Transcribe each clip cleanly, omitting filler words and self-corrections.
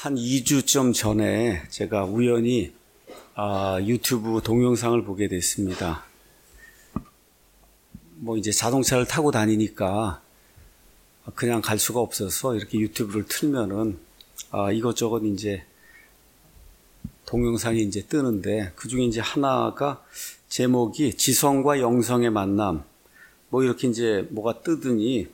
한 2주쯤 전에 제가 우연히 유튜브 동영상을 보게 됐습니다. 이제 자동차를 타고 다니니까 그냥 갈 수가 없어서 이렇게 유튜브를 틀면은 이것저것 이제 동영상이 이제 뜨는데, 그 중에 이제 하나가 제목이 지성과 영성의 만남, 이렇게 이제 뭐가 뜨더니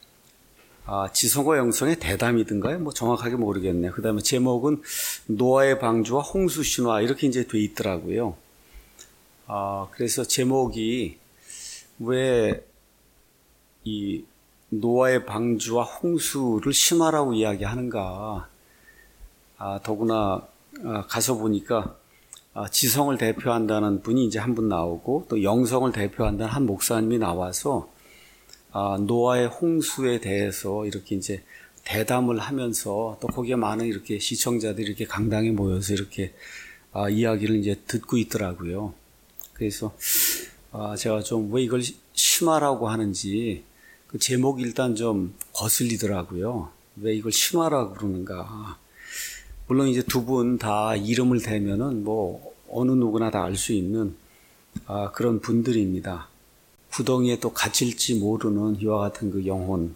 지성과 영성의 대담이든가요? 정확하게 모르겠네요. 그 다음에 제목은 노아의 방주와 홍수 신화, 이렇게 이제 돼 있더라고요. 그래서 제목이 왜 이 노아의 방주와 홍수를 신화라고 이야기하는가. 더구나 가서 보니까 지성을 대표한다는 분이 이제 한 분 나오고, 또 영성을 대표한다는 한 목사님이 나와서 노아의 홍수에 대해서 이렇게 이제 대담을 하면서, 또 거기에 많은 이렇게 시청자들이 이렇게 강당에 모여서 이렇게 이야기를 이제 듣고 있더라고요. 그래서 제가 좀 왜 이걸 신화라고 하는지, 그 제목이 일단 좀 거슬리더라고요. 왜 이걸 신화라고 그러는가. 물론 이제 두 분 다 이름을 대면은 어느 누구나 다 알 수 있는 그런 분들입니다. 구덩이에 또 갇힐지 모르는 이와 같은 그 영혼,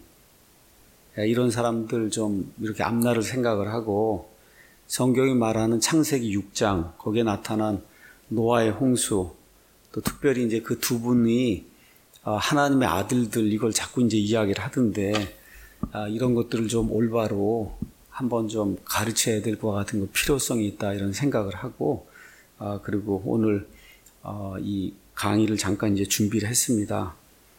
이런 사람들 좀 이렇게 앞날을 생각을 하고, 성경이 말하는 창세기 6장 거기에 나타난 노아의 홍수, 또 특별히 이제 그 두 분이 하나님의 아들들, 이걸 자꾸 이제 이야기를 하던데, 이런 것들을 좀 올바로 한번 좀 가르쳐야 될 것 같은 그 필요성이 있다, 이런 생각을 하고, 그리고 오늘 이 강의를 잠깐 이제 준비를 했습니다.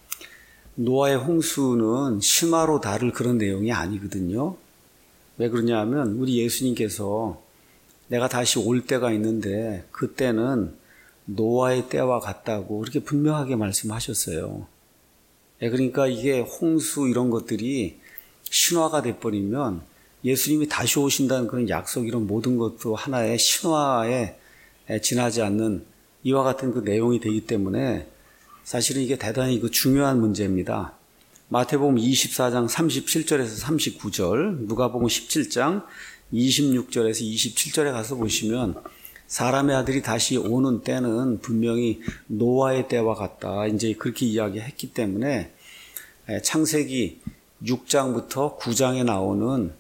노아의 홍수는 신화로 다룰 그런 내용이 아니거든요. 왜 그러냐면 우리 예수님께서 내가 다시 올 때가 있는데 그때는 노아의 때와 같다고 그렇게 분명하게 말씀하셨어요. 그러니까 이게 홍수 이런 것들이 신화가 돼버리면 예수님이 다시 오신다는 그런 약속, 이런 모든 것도 하나의 신화에 지나지 않는 이와 같은 그 내용이 되기 때문에 사실은 이게 대단히 중요한 문제입니다. 마태복음 24장 37절에서 39절, 누가복음 17장 26절에서 27절에 가서 보시면 사람의 아들이 다시 오는 때는 분명히 노아의 때와 같다, 이제 그렇게 이야기했기 때문에 창세기 6장부터 9장에 나오는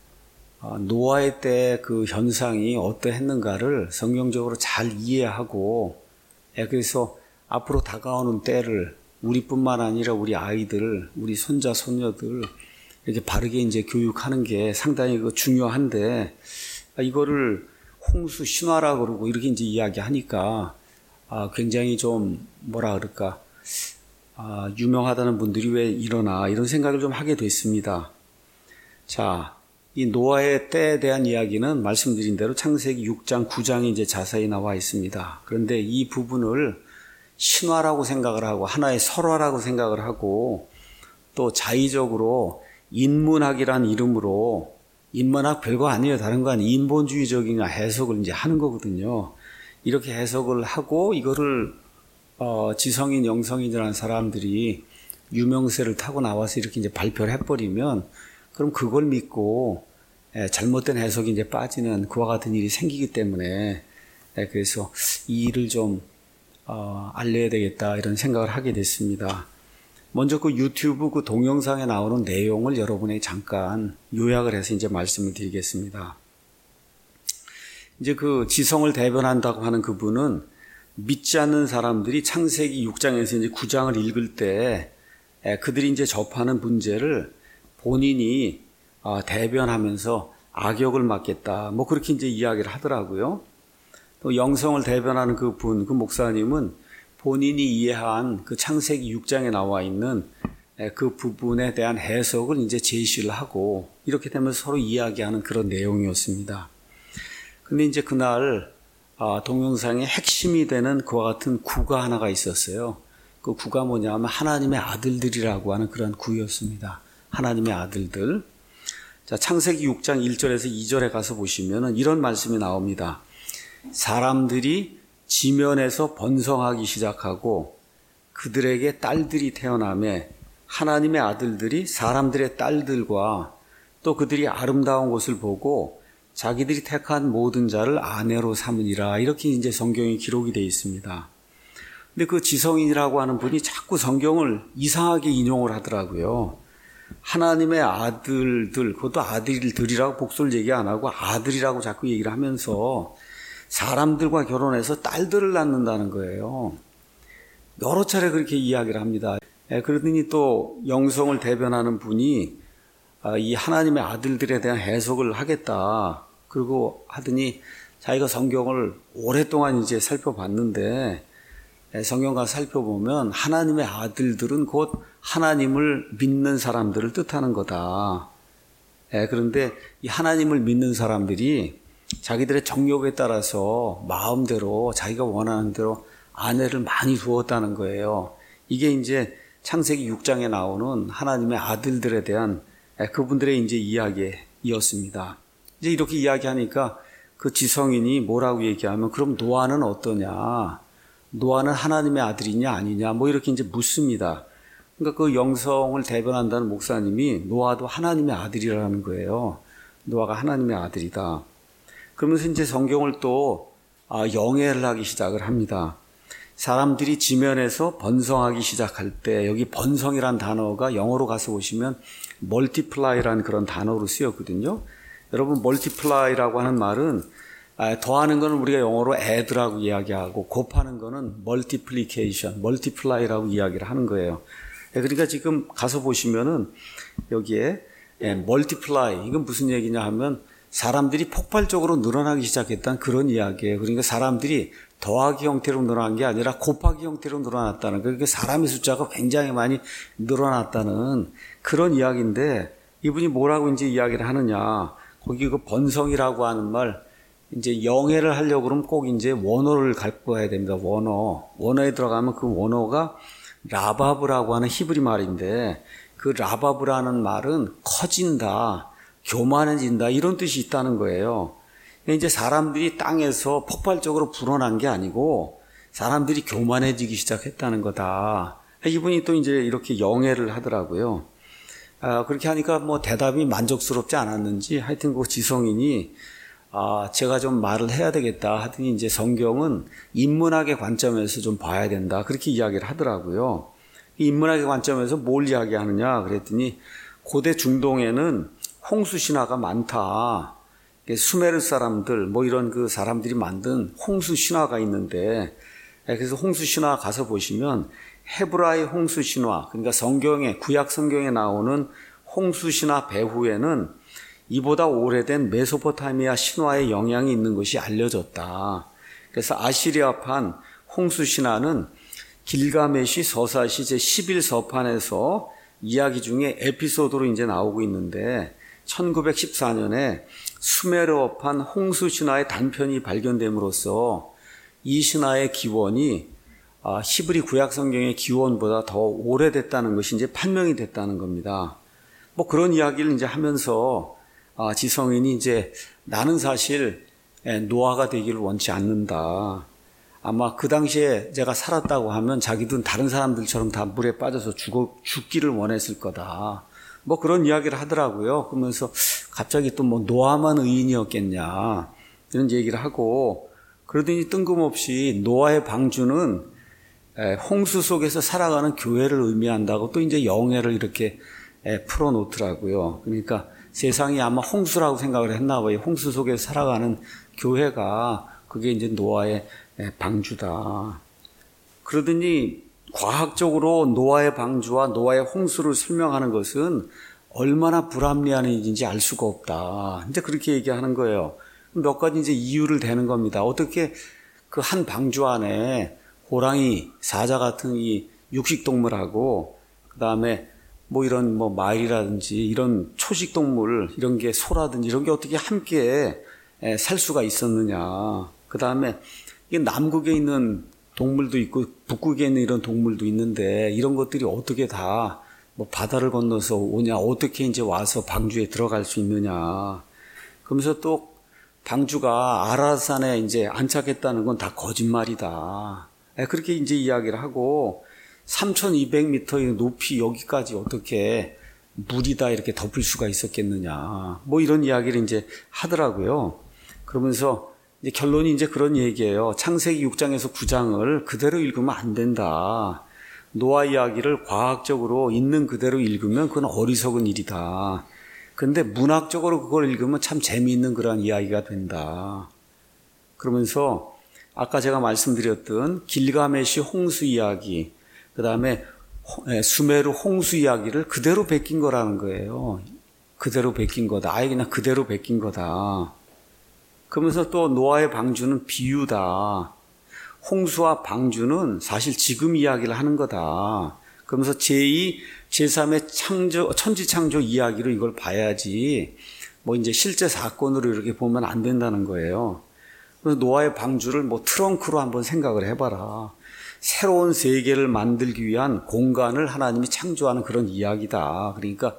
노아의 때 그 현상이 어떠했는가를 성경적으로 잘 이해하고, 그래서 앞으로 다가오는 때를 우리뿐만 아니라 우리 아이들, 우리 손자, 손녀들 이렇게 바르게 이제 교육하는 게 상당히 중요한데, 이거를 홍수 신화라고 그러고 이렇게 이제 이야기하니까 굉장히 좀 유명하다는 분들이 왜 이러나, 이런 생각을 좀 하게 됐습니다. 자, 이 노아의 때에 대한 이야기는 말씀드린 대로 창세기 6장, 9장에 이제 자세히 나와 있습니다. 그런데 이 부분을 신화라고 생각을 하고 하나의 설화라고 생각을 하고, 또 자의적으로 인문학이란 이름으로, 인문학 별거 아니에요. 다른 거 아니에요. 인본주의적인 해석을 이제 하는 거거든요. 이렇게 해석을 하고 이거를 지성인, 영성인이라는 사람들이 유명세를 타고 나와서 이렇게 이제 발표를 해버리면, 그럼 그걸 믿고 잘못된 해석이 이제 빠지는 그와 같은 일이 생기기 때문에, 그래서 이 일을 좀 알려야 되겠다, 이런 생각을 하게 됐습니다. 먼저 그 유튜브 그 동영상에 나오는 내용을 여러분에게 잠깐 요약을 해서 이제 말씀을 드리겠습니다. 이제 그 지성을 대변한다고 하는 그분은 믿지 않는 사람들이 창세기 6장에서 이제 9장을 읽을 때 그들이 이제 접하는 문제를 본인이 대변하면서 악역을 맡겠다, 그렇게 이제 이야기를 하더라고요. 또 영성을 대변하는 그 목사님은 본인이 이해한 그 창세기 6장에 나와 있는 그 부분에 대한 해석을 이제 제시를 하고, 이렇게 되면 서로 이야기하는 그런 내용이었습니다. 근데 이제 그날 동영상의 핵심이 되는 그와 같은 구가 하나가 있었어요. 그 구가 뭐냐면 하나님의 아들들이라고 하는 그런 구였습니다. 하나님의 아들들. 자, 창세기 6장 1절에서 2절에 가서 보시면은 이런 말씀이 나옵니다. 사람들이 지면에서 번성하기 시작하고 그들에게 딸들이 태어나며 하나님의 아들들이 사람들의 딸들과 또 그들이 아름다운 것을 보고 자기들이 택한 모든 자를 아내로 삼으리라. 이렇게 이제 성경에 기록이 되어 있습니다. 근데 그 지성인이라고 하는 분이 자꾸 성경을 이상하게 인용을 하더라고요. 하나님의 아들들, 그것도 아들들이라고 복수를 얘기 안 하고 아들이라고 자꾸 얘기를 하면서 사람들과 결혼해서 딸들을 낳는다는 거예요. 여러 차례 그렇게 이야기를 합니다. 그러더니 또 영성을 대변하는 분이 이 하나님의 아들들에 대한 해석을 하겠다. 그리고 하더니 자기가 성경을 오랫동안 이제 살펴봤는데 성경 가서 살펴보면 하나님의 아들들은 곧 하나님을 믿는 사람들을 뜻하는 거다. 그런데 이 하나님을 믿는 사람들이 자기들의 정욕에 따라서 마음대로 자기가 원하는 대로 아내를 많이 두었다는 거예요. 이게 이제 창세기 6장에 나오는 하나님의 아들들에 대한 그분들의 이제 이야기였습니다. 이제 이렇게 이야기하니까 그 지성인이 뭐라고 얘기하면 그럼 노아는 어떠냐? 노아는 하나님의 아들이냐 아니냐? 뭐 이렇게 이제 묻습니다. 그러니까 그 영성을 대변한다는 목사님이 노아도 하나님의 아들이라는 거예요. 노아가 하나님의 아들이다. 그러면서 이제 성경을 또 영해를 하기 시작을 합니다. 사람들이 지면에서 번성하기 시작할 때 여기 번성이란 단어가 영어로 가서 보시면 multiply라는 그런 단어로 쓰였거든요. 여러분 multiply라고 하는 말은 더하는 거는 우리가 영어로 add라고 이야기하고 곱하는 거는 multiplication, multiply라고 이야기를 하는 거예요. 그러니까 지금 가서 보시면은 여기에 multiply 이건 무슨 얘기냐 하면 사람들이 폭발적으로 늘어나기 시작했다는 그런 이야기예요. 그러니까 사람들이 더하기 형태로 늘어난 게 아니라 곱하기 형태로 늘어났다는, 그러니까 사람의 숫자가 굉장히 많이 늘어났다는 그런 이야기인데 이분이 뭐라고 이제 이야기를 하느냐. 거기 그 번성이라고 하는 말, 이제 영해를 하려고 그러면 꼭 이제 원어를 갖고 와야 됩니다. 원어에 들어가면 그 원어가 라바브라고 하는 히브리 말인데 그 라바브라는 말은 커진다, 교만해진다 이런 뜻이 있다는 거예요. 이제 사람들이 땅에서 폭발적으로 불어난 게 아니고 사람들이 교만해지기 시작했다는 거다. 이분이 또 이제 이렇게 영해를 하더라고요. 그렇게 하니까 뭐 대답이 만족스럽지 않았는지 하여튼 그 지성인이 제가 좀 말을 해야 되겠다 하더니 이제 성경은 인문학의 관점에서 좀 봐야 된다. 그렇게 이야기를 하더라고요. 인문학의 관점에서 뭘 이야기하느냐 그랬더니 고대 중동에는 홍수 신화가 많다. 수메르 사람들 뭐 이런 그 사람들이 만든 홍수 신화가 있는데 그래서 홍수 신화 가서 보시면 헤브라이 홍수 신화, 그러니까 성경에 구약 성경에 나오는 홍수 신화 배후에는 이보다 오래된 메소포타미아 신화의 영향이 있는 것이 알려졌다. 그래서 아시리아판 홍수 신화는 길가메시 서사시 제11서판에서 이야기 중에 에피소드로 이제 나오고 있는데 1914년에 수메르어판 홍수 신화의 단편이 발견됨으로써 이 신화의 기원이 히브리 구약 성경의 기원보다 더 오래됐다는 것이 이제 판명이 됐다는 겁니다. 뭐 그런 이야기를 이제 하면서 지성인이 이제 나는 사실 노아가 되기를 원치 않는다. 아마 그 당시에 제가 살았다고 하면 자기도 다른 사람들처럼 다 물에 빠져서 죽기를 원했을 거다. 뭐 그런 이야기를 하더라고요. 그러면서 갑자기 또 뭐 노아만 의인이었겠냐 이런 얘기를 하고 그러더니 뜬금없이 노아의 방주는 홍수 속에서 살아가는 교회를 의미한다고 또 이제 영해를 이렇게 풀어놓더라고요. 그러니까 세상이 아마 홍수라고 생각을 했나 봐요. 홍수 속에서 살아가는 교회가 그게 이제 노아의 방주다. 그러더니 과학적으로 노아의 방주와 노아의 홍수를 설명하는 것은 얼마나 불합리한 일인지 알 수가 없다. 이제 그렇게 얘기하는 거예요. 몇 가지 이제 이유를 대는 겁니다. 어떻게 그 한 방주 안에 호랑이, 사자 같은 이 육식동물하고 그 다음에 뭐 이런 뭐 말이라든지 이런 초식동물 이런 게 소라든지 이런 게 어떻게 함께 살 수가 있었느냐. 그 다음에 이게 남극에 있는 동물도 있고 북극에 있는 이런 동물도 있는데 이런 것들이 어떻게 다 뭐 바다를 건너서 오냐, 어떻게 이제 와서 방주에 들어갈 수 있느냐. 그러면서 또 방주가 아라산에 이제 안착했다는 건 다 거짓말이다. 그렇게 이제 이야기를 하고 3,200m 높이 여기까지 어떻게 물이다 이렇게 덮을 수가 있었겠느냐. 뭐 이런 이야기를 이제 하더라고요. 그러면서 이제 결론이 이제 그런 얘기예요. 창세기 6장에서 9장을 그대로 읽으면 안 된다. 노아 이야기를 과학적으로 있는 그대로 읽으면 그건 어리석은 일이다. 근데 문학적으로 그걸 읽으면 참 재미있는 그런 이야기가 된다. 그러면서 아까 제가 말씀드렸던 길가메시 홍수 이야기, 그 다음에 수메르 홍수 이야기를 그대로 베낀 거라는 거예요. 그대로 베낀 거다. 아예 그냥 그대로 베낀 거다. 그러면서 또 노아의 방주는 비유다. 홍수와 방주는 사실 지금 이야기를 하는 거다. 그러면서 제2, 제3의 천지창조 이야기로 이걸 봐야지 뭐 이제 실제 사건으로 이렇게 보면 안 된다는 거예요. 그래서 노아의 방주를 뭐 트렁크로 한번 생각을 해봐라. 새로운 세계를 만들기 위한 공간을 하나님이 창조하는 그런 이야기다. 그러니까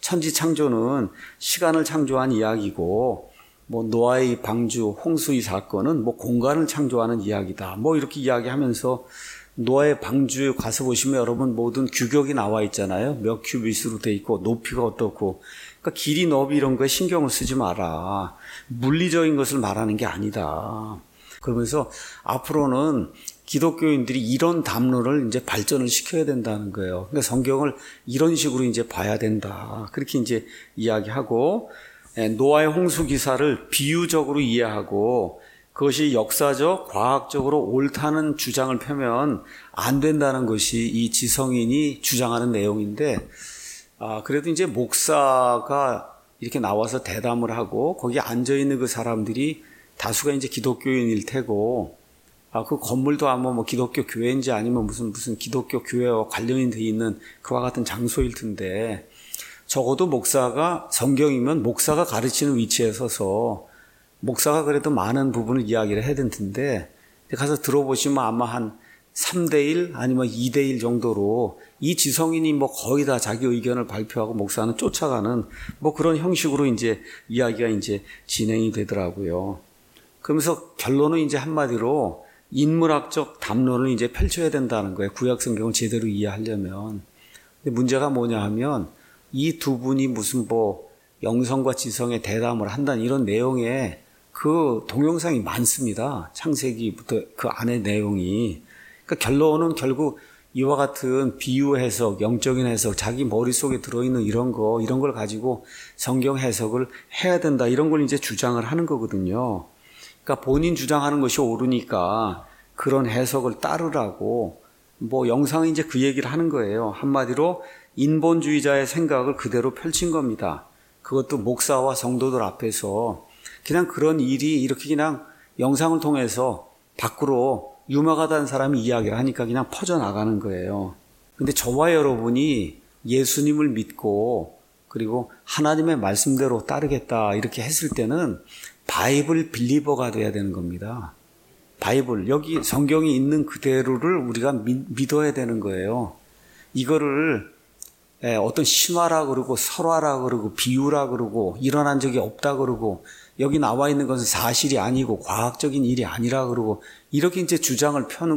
천지창조는 시간을 창조한 이야기고 뭐 노아의 방주, 홍수의 사건은 뭐 공간을 창조하는 이야기다. 뭐 이렇게 이야기하면서 노아의 방주에 가서 보시면 여러분 모든 규격이 나와 있잖아요. 몇 큐빗으로 돼 있고 높이가 어떻고. 그러니까 길이, 너비 이런 거에 신경을 쓰지 마라. 물리적인 것을 말하는 게 아니다. 그러면서 앞으로는 기독교인들이 이런 담론을 이제 발전을 시켜야 된다는 거예요. 그러니까 성경을 이런 식으로 이제 봐야 된다. 그렇게 이제 이야기하고 노아의 홍수 기사를 비유적으로 이해하고 그것이 역사적, 과학적으로 옳다는 주장을 펴면 안 된다는 것이 이 지성인이 주장하는 내용인데, 그래도 이제 목사가 이렇게 나와서 대담을 하고 거기에 앉아있는 그 사람들이 다수가 이제 기독교인일 테고, 그 건물도 아마 뭐 기독교 교회인지 아니면 무슨 기독교 교회와 관련이 돼 있는 그와 같은 장소일 텐데, 적어도 목사가 성경이면 목사가 가르치는 위치에 서서 목사가 그래도 많은 부분을 이야기를 해야 될 텐데 가서 들어보시면 아마 한 3대1 아니면 2대1 정도로 이 지성인이 뭐 거의 다 자기 의견을 발표하고 목사는 쫓아가는 뭐 그런 형식으로 이제 이야기가 이제 진행이 되더라고요. 그러면서 결론은 이제 한마디로 인문학적 담론을 이제 펼쳐야 된다는 거예요. 구약 성경을 제대로 이해하려면. 근데 문제가 뭐냐 하면 이 두 분이 무슨 뭐 영성과 지성의 대담을 한다는 이런 내용에 그 동영상이 많습니다. 창세기부터 그 안의 내용이. 그러니까 결론은 결국 이와 같은 비유 해석, 영적인 해석, 자기 머릿속에 들어있는 이런 걸 가지고 성경 해석을 해야 된다. 이런 걸 이제 주장을 하는 거거든요. 그러니까 본인 주장하는 것이 옳으니까 그런 해석을 따르라고 뭐 영상이 이제 그 얘기를 하는 거예요. 한마디로 인본주의자의 생각을 그대로 펼친 겁니다. 그것도 목사와 성도들 앞에서 그냥 그런 일이 이렇게 그냥 영상을 통해서 밖으로 유명하다는 사람이 이야기를 하니까 그냥 퍼져나가는 거예요. 근데 저와 여러분이 예수님을 믿고 그리고 하나님의 말씀대로 따르겠다 이렇게 했을 때는 바이블 빌리버가 돼야 되는 겁니다. 바이블, 여기 성경이 있는 그대로를 우리가 믿어야 되는 거예요. 이거를 어떤 신화라 그러고 설화라 그러고 비유라 그러고 일어난 적이 없다 그러고 여기 나와 있는 것은 사실이 아니고 과학적인 일이 아니라 그러고 이렇게 이제 주장을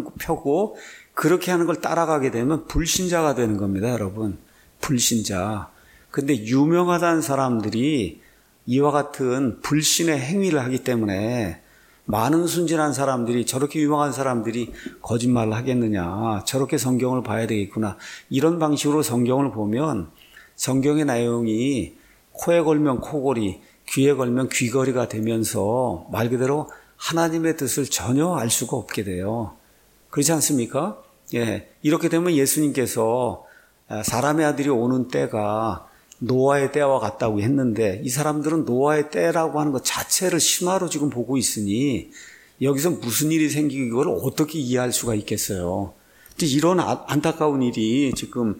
펴고 그렇게 하는 걸 따라가게 되면 불신자가 되는 겁니다, 여러분. 불신자. 근데 유명하다는 사람들이 이와 같은 불신의 행위를 하기 때문에 많은 순진한 사람들이 저렇게 유명한 사람들이 거짓말을 하겠느냐, 저렇게 성경을 봐야 되겠구나, 이런 방식으로 성경을 보면 성경의 내용이 코에 걸면 코골이, 귀에 걸면 귀걸이가 되면서 말 그대로 하나님의 뜻을 전혀 알 수가 없게 돼요. 그렇지 않습니까? 예, 이렇게 되면 예수님께서 사람의 아들이 오는 때가 노아의 때와 같다고 했는데 이 사람들은 노아의 때라고 하는 것 자체를 신화로 지금 보고 있으니 여기서 무슨 일이 생기고 이걸 어떻게 이해할 수가 있겠어요. 이런 안타까운 일이 지금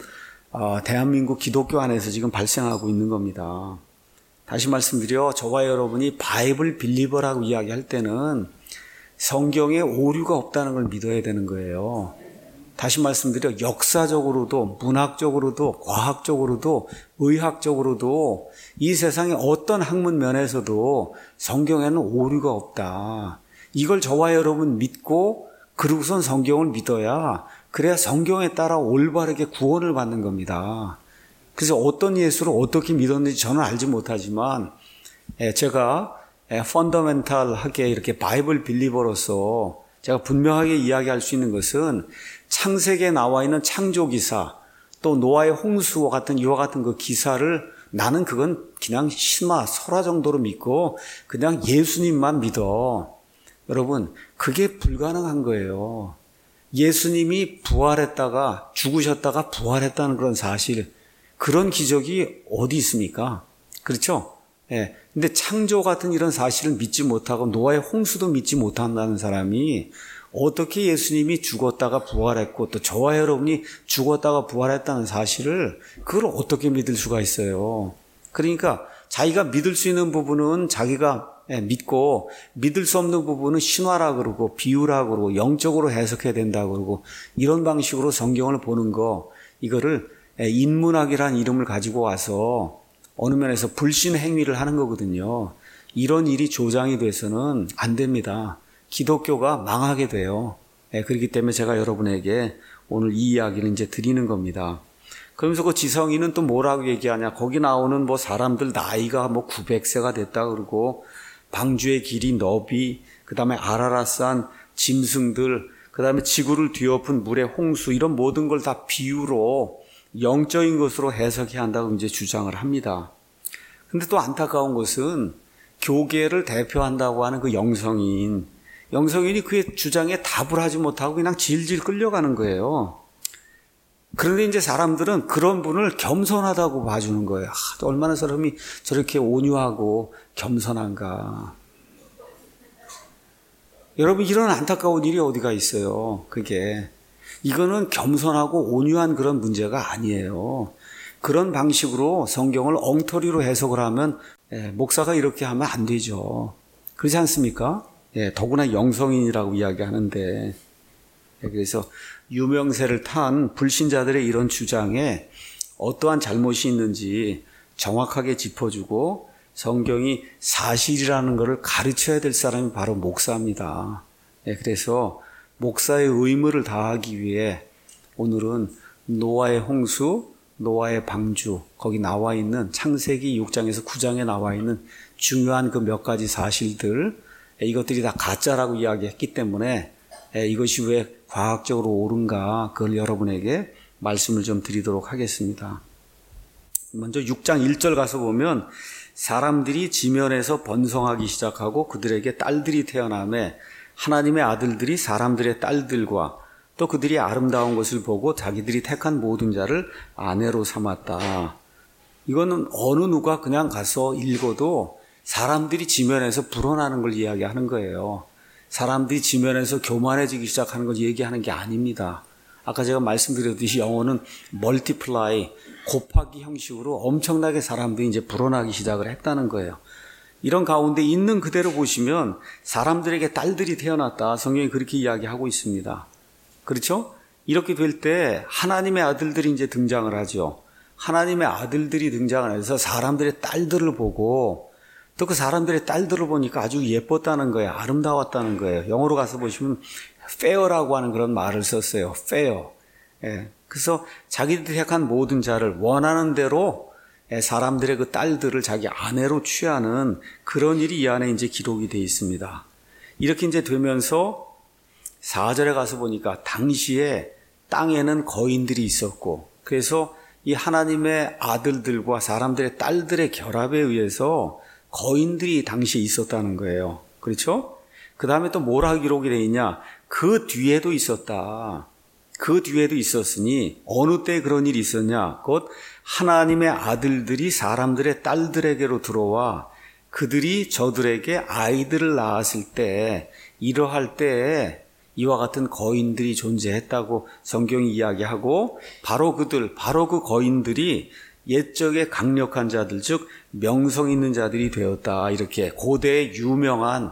대한민국 기독교 안에서 지금 발생하고 있는 겁니다. 다시 말씀드려 저와 여러분이 바이블 빌리버라고 이야기할 때는 성경에 오류가 없다는 걸 믿어야 되는 거예요. 다시 말씀드려 역사적으로도 문학적으로도 과학적으로도 의학적으로도 이 세상의 어떤 학문 면에서도 성경에는 오류가 없다. 이걸 저와 여러분 믿고 그러고선 성경을 믿어야 그래야 성경에 따라 올바르게 구원을 받는 겁니다. 그래서 어떤 예수를 어떻게 믿었는지 저는 알지 못하지만 제가 펀더멘탈하게 이렇게 바이블 빌리버로서 제가 분명하게 이야기할 수 있는 것은 창세기에 나와 있는 창조 기사 또 노아의 홍수와 같은 이와 같은 그 기사를 나는 그건 그냥 신화 설화 정도로 믿고 그냥 예수님만 믿어. 여러분 그게 불가능한 거예요. 예수님이 부활했다가 죽으셨다가 부활했다는 그런 사실, 그런 기적이 어디 있습니까? 그렇죠? 예. 근데 창조 같은 이런 사실을 믿지 못하고 노아의 홍수도 믿지 못한다는 사람이 어떻게 예수님이 죽었다가 부활했고 또 저와 여러분이 죽었다가 부활했다는 사실을 그걸 어떻게 믿을 수가 있어요? 그러니까 자기가 믿을 수 있는 부분은 자기가 믿고 믿을 수 없는 부분은 신화라 그러고 비유라 그러고 영적으로 해석해야 된다 그러고 이런 방식으로 성경을 보는 거, 이거를 인문학이라는 이름을 가지고 와서 어느 면에서 불신 행위를 하는 거거든요. 이런 일이 조장이 돼서는 안 됩니다. 기독교가 망하게 돼요. 그렇기 때문에 제가 여러분에게 오늘 이 이야기를 이제 드리는 겁니다. 그러면서 그 지성이는 또 뭐라고 얘기하냐? 거기 나오는 뭐 사람들 나이가 뭐 900세가 됐다 그러고 방주의 길이 너비, 그 다음에 아라라산 짐승들, 그 다음에 지구를 뒤엎은 물의 홍수, 이런 모든 걸 다 비유로 영적인 것으로 해석해야 한다고 이제 주장을 합니다. 근데 또 안타까운 것은 교계를 대표한다고 하는 그 영성인이 그의 주장에 답을 하지 못하고 그냥 질질 끌려가는 거예요. 그런데 이제 사람들은 그런 분을 겸손하다고 봐주는 거예요. 얼마나 사람이 저렇게 온유하고 겸손한가. 여러분, 이런 안타까운 일이 어디가 있어요. 이거는 겸손하고 온유한 그런 문제가 아니에요. 그런 방식으로 성경을 엉터리로 해석을 하면 목사가 이렇게 하면 안 되죠. 그렇지 않습니까? 더구나 영성인이라고 이야기하는데, 그래서 유명세를 탄 불신자들의 이런 주장에 어떠한 잘못이 있는지 정확하게 짚어주고 성경이 사실이라는 것을 가르쳐야 될 사람이 바로 목사입니다. 그래서 목사의 의무를 다하기 위해 오늘은 노아의 홍수, 노아의 방주, 거기 나와 있는 창세기 6장에서 9장에 나와 있는 중요한 그 몇 가지 사실들, 이것들이 다 가짜라고 이야기했기 때문에 이것이 왜 과학적으로 옳은가, 그걸 여러분에게 말씀을 좀 드리도록 하겠습니다. 먼저 6장 1절 가서 보면 사람들이 지면에서 번성하기 시작하고 그들에게 딸들이 태어나매 하나님의 아들들이 사람들의 딸들과 또 그들이 아름다운 것을 보고 자기들이 택한 모든 자를 아내로 삼았다. 이거는 어느 누가 그냥 가서 읽어도 사람들이 지면에서 불어나는 걸 이야기하는 거예요. 사람들이 지면에서 교만해지기 시작하는 걸 얘기하는 게 아닙니다. 아까 제가 말씀드렸듯이 영어는 multiply, 곱하기 형식으로 엄청나게 사람들이 이제 불어나기 시작을 했다는 거예요. 이런 가운데 있는 그대로 보시면 사람들에게 딸들이 태어났다. 성경이 그렇게 이야기하고 있습니다. 그렇죠? 이렇게 될 때 하나님의 아들들이 이제 등장을 하죠. 하나님의 아들들이 등장을 해서 사람들의 딸들을 보고 또 그 사람들의 딸들을 보니까 아주 예뻤다는 거예요. 아름다웠다는 거예요. 영어로 가서 보시면 fair라고 하는 그런 말을 썼어요. fair. 그래서 자기들이 택한 모든 자를 원하는 대로 사람들의 그 딸들을 자기 아내로 취하는 그런 일이 이 안에 이제 기록이 되어 있습니다. 이렇게 이제 되면서 4절에 가서 보니까 당시에 땅에는 거인들이 있었고, 그래서 이 하나님의 아들들과 사람들의 딸들의 결합에 의해서 거인들이 당시에 있었다는 거예요. 그렇죠? 그 다음에 또 뭐라 기록이 되어 있냐? 그 뒤에도 있었다. 그 뒤에도 있었으니 어느 때 그런 일이 있었냐? 곧 하나님의 아들들이 사람들의 딸들에게로 들어와 그들이 저들에게 아이들을 낳았을 때, 이러할 때에 이와 같은 거인들이 존재했다고 성경이 이야기하고, 바로 그 거인들이 옛적의 강력한 자들, 즉 명성 있는 자들이 되었다. 이렇게 고대의 유명한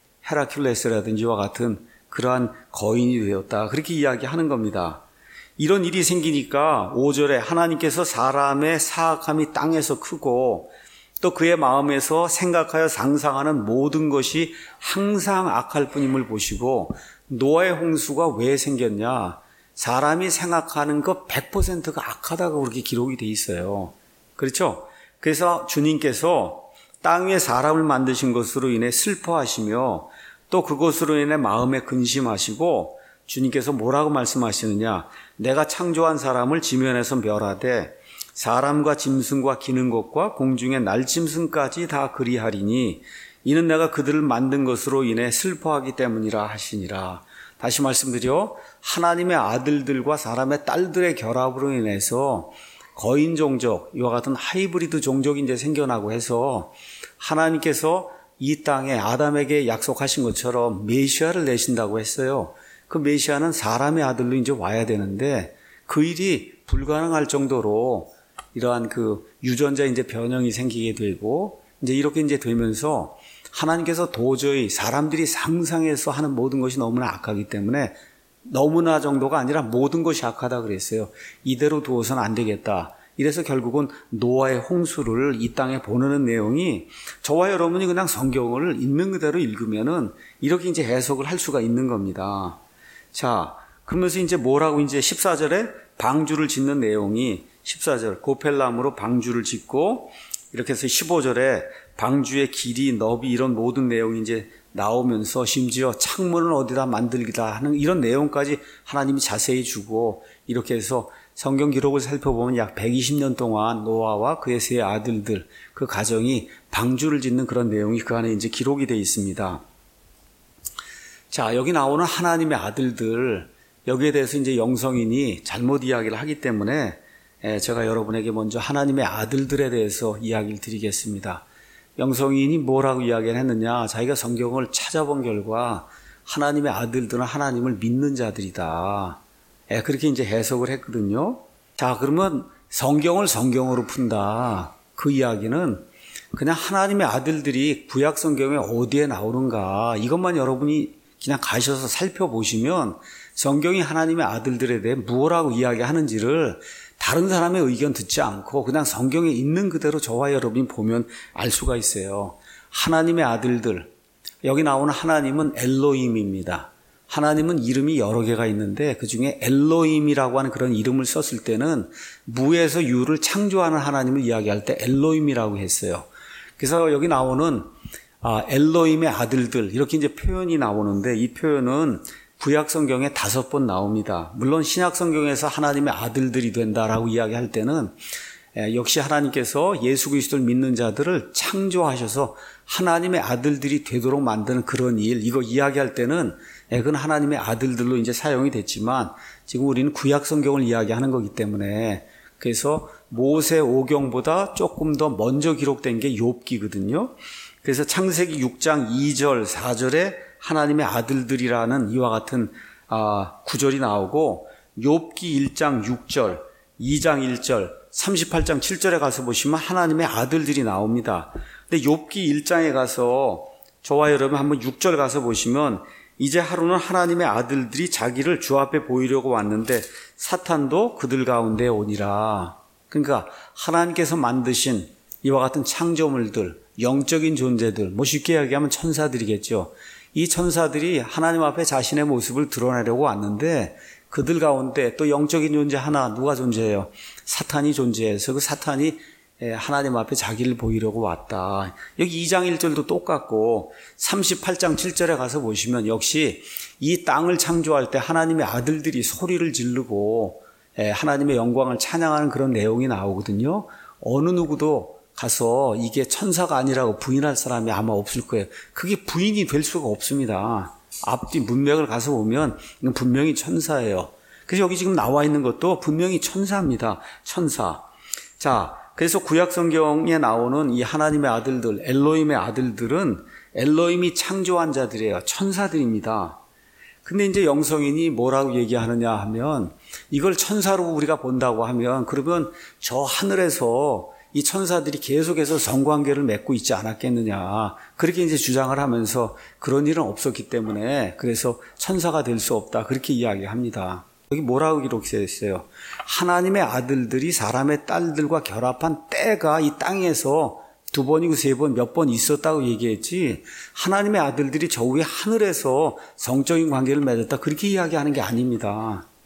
헤라큘레스라든지와 같은 그러한 거인이 되었다. 그렇게 이야기하는 겁니다. 이런 일이 생기니까 5절에 하나님께서 사람의 사악함이 땅에서 크고 또 그의 마음에서 생각하여 상상하는 모든 것이 항상 악할 뿐임을 보시고, 노아의 홍수가 왜 생겼냐? 사람이 생각하는 것 100%가 악하다고 그렇게 기록이 돼 있어요. 그렇죠? 그래서 주님께서 땅 위에 사람을 만드신 것으로 인해 슬퍼하시며 또 그것으로 인해 마음에 근심하시고 주님께서 뭐라고 말씀하시느냐? 내가 창조한 사람을 지면에서 멸하되 사람과 짐승과 기는 것과 공중의 날짐승까지 다 그리하리니 이는 내가 그들을 만든 것으로 인해 슬퍼하기 때문이라 하시니라. 다시 말씀드려 하나님의 아들들과 사람의 딸들의 결합으로 인해서 거인 종족, 이와 같은 하이브리드 종족이 이제 생겨나고 해서 하나님께서 이 땅에 아담에게 약속하신 것처럼 메시아를 내신다고 했어요. 그 메시아는 사람의 아들로 이제 와야 되는데 그 일이 불가능할 정도로 이러한 그 유전자 이제 변형이 생기게 되고 이제 이렇게 이제 되면서 하나님께서 도저히 사람들이 상상해서 하는 모든 것이 너무나 악하기 때문에 너무나 정도가 아니라 모든 것이 악하다 그랬어요. 이대로 두어서는 안 되겠다. 이래서 결국은 노아의 홍수를 이 땅에 보내는 내용이 저와 여러분이 그냥 성경을 있는 그대로 읽으면은 이렇게 이제 해석을 할 수가 있는 겁니다. 자, 그러면서 이제 뭐라고 이제 14절에 방주를 짓는 내용이 14절 고펠나무로 방주를 짓고 이렇게 해서 15절에 방주의 길이 너비 이런 모든 내용이 이제 나오면서 심지어 창문을 어디다 만들기다 하는 이런 내용까지 하나님이 자세히 주고 이렇게 해서 성경 기록을 살펴보면 약 120년 동안 노아와 그의 세 아들들 그 가정이 방주를 짓는 그런 내용이 그 안에 이제 기록이 되어 있습니다. 자, 여기 나오는 하나님의 아들들 여기에 대해서 이제 영성인이 잘못 이야기를 하기 때문에 제가 여러분에게 먼저 하나님의 아들들에 대해서 이야기를 드리겠습니다. 영성인이 뭐라고 이야기를 했느냐? 자기가 성경을 찾아본 결과 하나님의 아들들은 하나님을 믿는 자들이다. 그렇게 이제 해석을 했거든요. 자, 그러면 성경을 성경으로 푼다. 그 이야기는 그냥 하나님의 아들들이 구약 성경에 어디에 나오는가 이것만 여러분이 그냥 가셔서 살펴보시면 성경이 하나님의 아들들에 대해 무엇라고 이야기하는지를 다른 사람의 의견 듣지 않고 그냥 성경에 있는 그대로 저와 여러분이 보면 알 수가 있어요. 하나님의 아들들, 여기 나오는 하나님은 엘로힘입니다. 하나님은 이름이 여러 개가 있는데 그중에 엘로힘이라고 하는 그런 이름을 썼을 때는 무에서 유를 창조하는 하나님을 이야기할 때 엘로힘이라고 했어요. 그래서 여기 나오는 엘로힘의 아들들 이렇게 이제 표현이 나오는데 이 표현은 구약 성경에 5번 나옵니다. 물론 신약 성경에서 하나님의 아들들이 된다라고 이야기할 때는 역시 하나님께서 예수 그리스도를 믿는 자들을 창조하셔서 하나님의 아들들이 되도록 만드는 그런 일, 이거 이야기할 때는 그건 하나님의 아들들로 이제 사용이 됐지만 지금 우리는 구약 성경을 이야기하는 거기 때문에 그래서 모세 오경보다 조금 더 먼저 기록된 게 욥기거든요. 그래서 창세기 6장 2절, 4절에 하나님의 아들들이라는 이와 같은 구절이 나오고 욥기 1장 6절, 2장 1절, 38장 7절에 가서 보시면 하나님의 아들들이 나옵니다. 근데 욥기 1장에 가서 저와 여러분 한번 6절 가서 보시면 이제 하루는 하나님의 아들들이 자기를 주 앞에 보이려고 왔는데 사탄도 그들 가운데 오니라. 그러니까 하나님께서 만드신 이와 같은 창조물들, 영적인 존재들, 뭐 쉽게 이야기하면 천사들이겠죠. 이 천사들이 하나님 앞에 자신의 모습을 드러내려고 왔는데 그들 가운데 또 영적인 존재 하나 누가 존재해요? 사탄이 존재해서 그 사탄이 하나님 앞에 자기를 보이려고 왔다. 여기 2장 1절도 똑같고 38장 7절에 가서 보시면 역시 이 땅을 창조할 때 하나님의 아들들이 소리를 지르고 하나님의 영광을 찬양하는 그런 내용이 나오거든요. 어느 누구도 가서 이게 천사가 아니라고 부인할 사람이 아마 없을 거예요. 그게 부인이 될 수가 없습니다. 앞뒤 문맥을 가서 보면 이건 분명히 천사예요. 그래서 여기 지금 나와 있는 것도 분명히 천사입니다. 천사. 자, 그래서 구약 성경에 나오는 이 하나님의 아들들, 엘로힘의 아들들은 엘로힘이 창조한 자들이에요. 천사들입니다. 근데 이제 영성인이 뭐라고 얘기하느냐 하면 이걸 천사로 우리가 본다고 하면 그러면 저 하늘에서 이 천사들이 계속해서 성관계를 맺고 있지 않았겠느냐. 그렇게 이제 주장을 하면서 그런 일은 없었기 때문에 그래서 천사가 될 수 없다. 그렇게 이야기합니다. 여기 뭐라고 기록되어 있어요? 하나님의 아들들이 사람의 딸들과 결합한 때가 이 땅에서 2번이고 3번 몇 번 있었다고 얘기했지 하나님의 아들들이 저 위에 하늘에서 성적인 관계를 맺었다. 그렇게 이야기하는 게 아닙니다.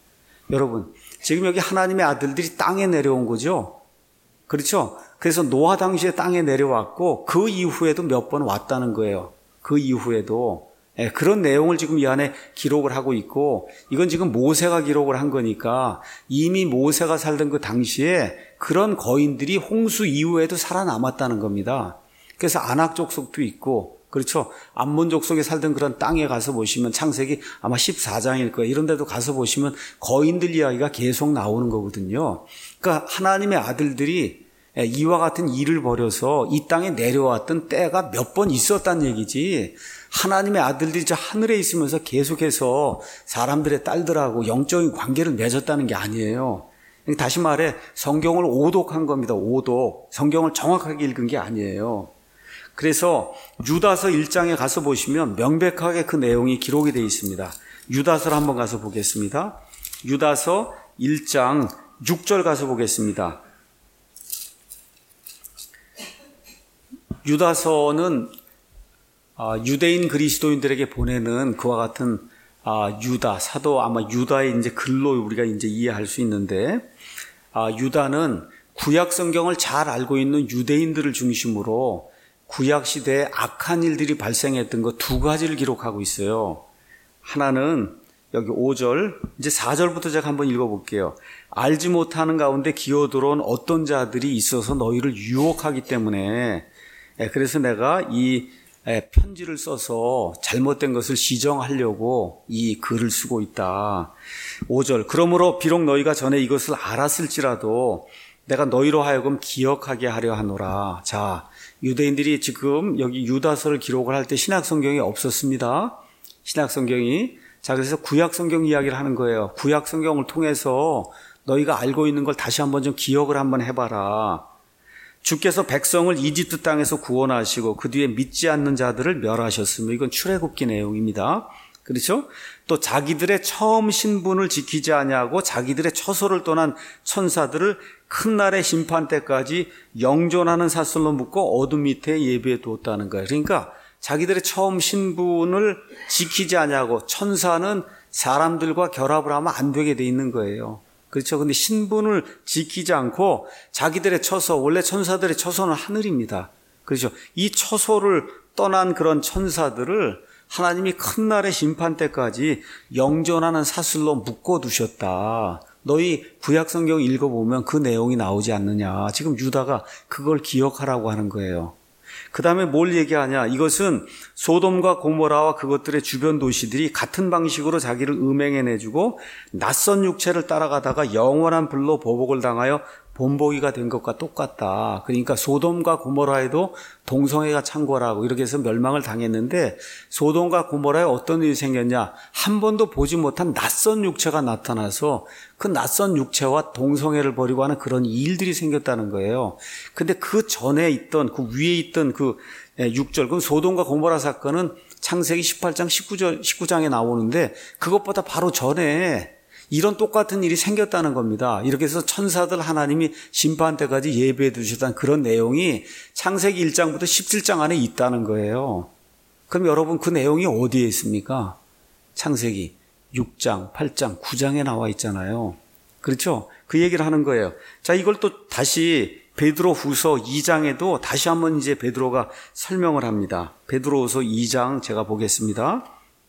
여러분, 지금 여기 하나님의 아들들이 땅에 내려온 거죠? 그렇죠? 그래서 노아 당시에 땅에 내려왔고 그 이후에도 몇 번 왔다는 거예요. 그 이후에도. 그런 내용을 지금 이 안에 기록을 하고 있고, 이건 지금 모세가 기록을 한 거니까 이미 모세가 살던 그 당시에 그런 거인들이 홍수 이후에도 살아남았다는 겁니다. 그래서 아낙 족속도 있고, 그렇죠? 암몬 족속에 살던 그런 땅에 가서 보시면 창세기 아마 14장일 거예요. 이런 데도 가서 보시면 거인들 이야기가 계속 나오는 거거든요. 그러니까 하나님의 아들들이 이와 같은 일을 벌여서 이 땅에 내려왔던 때가 몇 번 있었다는 얘기지, 하나님의 아들들이 저 하늘에 있으면서 계속해서 사람들의 딸들하고 영적인 관계를 맺었다는 게 아니에요. 다시 말해 성경을 오독한 겁니다. 오독. 성경을 정확하게 읽은 게 아니에요. 그래서 유다서 1장에 가서 보시면 명백하게 그 내용이 기록이 되어 있습니다. 유다서를 한번 가서 보겠습니다. 유다서 1장 6절 가서 보겠습니다. 유다서는 유대인 그리스도인들에게 보내는 그와 같은 유다, 사도 아마 유다의 이제 글로 우리가 이제 이해할 수 있는데, 유다는 구약 성경을 잘 알고 있는 유대인들을 중심으로 구약 시대에 악한 일들이 발생했던 것 두 가지를 기록하고 있어요. 하나는 여기 5절, 이제 4절부터 제가 한번 읽어볼게요. 알지 못하는 가운데 기어들어온 어떤 자들이 있어서 너희를 유혹하기 때문에, 그래서 내가 이 편지를 써서 잘못된 것을 시정하려고 이 글을 쓰고 있다. 5절, 그러므로 비록 너희가 전에 이것을 알았을지라도 내가 너희로 하여금 기억하게 하려 하노라. 자, 유대인들이 지금 여기 유다서를 기록을 할 때 신약성경이 없었습니다. 신약성경이. 자, 그래서 구약성경 이야기를 하는 거예요. 구약성경을 통해서 너희가 알고 있는 걸 다시 한번 좀 기억을 한번 해봐라. 주께서 백성을 이집트 땅에서 구원하시고 그 뒤에 믿지 않는 자들을 멸하셨으며, 이건 출애굽기 내용입니다. 그렇죠? 또 자기들의 처음 신분을 지키지 아니하고 자기들의 처소를 떠난 천사들을 큰 날의 심판 때까지 영존하는 사슬로 묶고 어둠 밑에 예비해 두었다는 거예요. 그러니까 자기들의 처음 신분을 지키지 아니하고, 천사는 사람들과 결합을 하면 안 되게 돼 있는 거예요. 그렇죠? 근데 신분을 지키지 않고 자기들의 처소, 원래 천사들의 처소는 하늘입니다. 그렇죠? 이 처소를 떠난 그런 천사들을 하나님이 큰 날의 심판 때까지 영존하는 사슬로 묶어두셨다. 너희 구약성경 읽어보면 그 내용이 나오지 않느냐. 지금 유다가 그걸 기억하라고 하는 거예요. 그 다음에 뭘 얘기하냐. 이것은 소돔과 고모라와 그것들의 주변 도시들이 같은 방식으로 자기를 음행해내주고 낯선 육체를 따라가다가 영원한 불로 보복을 당하여 본보기가 된 것과 똑같다. 그러니까 소돔과 고모라에도 동성애가 창궐하고 이렇게 해서 멸망을 당했는데, 소돔과 고모라에 어떤 일이 생겼냐. 한 번도 보지 못한 낯선 육체가 나타나서 그 낯선 육체와 동성애를 벌이고 하는 그런 일들이 생겼다는 거예요. 근데 그 전에 있던, 그 위에 있던 그 6절, 그 소돔과 고모라 사건은 창세기 18장 19장에 나오는데, 그것보다 바로 전에 이런 똑같은 일이 생겼다는 겁니다. 이렇게 해서 천사들 하나님이 심판 때까지 예배해 두셨다는 그런 내용이 창세기 1장부터 17장 안에 있다는 거예요. 그럼 여러분, 그 내용이 어디에 있습니까? 창세기 6장, 8장, 9장에 나와 있잖아요. 그렇죠? 그 얘기를 하는 거예요. 자, 이걸 또 다시 베드로 후서 2장에도 다시 한번 이제 베드로가 설명을 합니다. 베드로 후서 2장 제가 보겠습니다.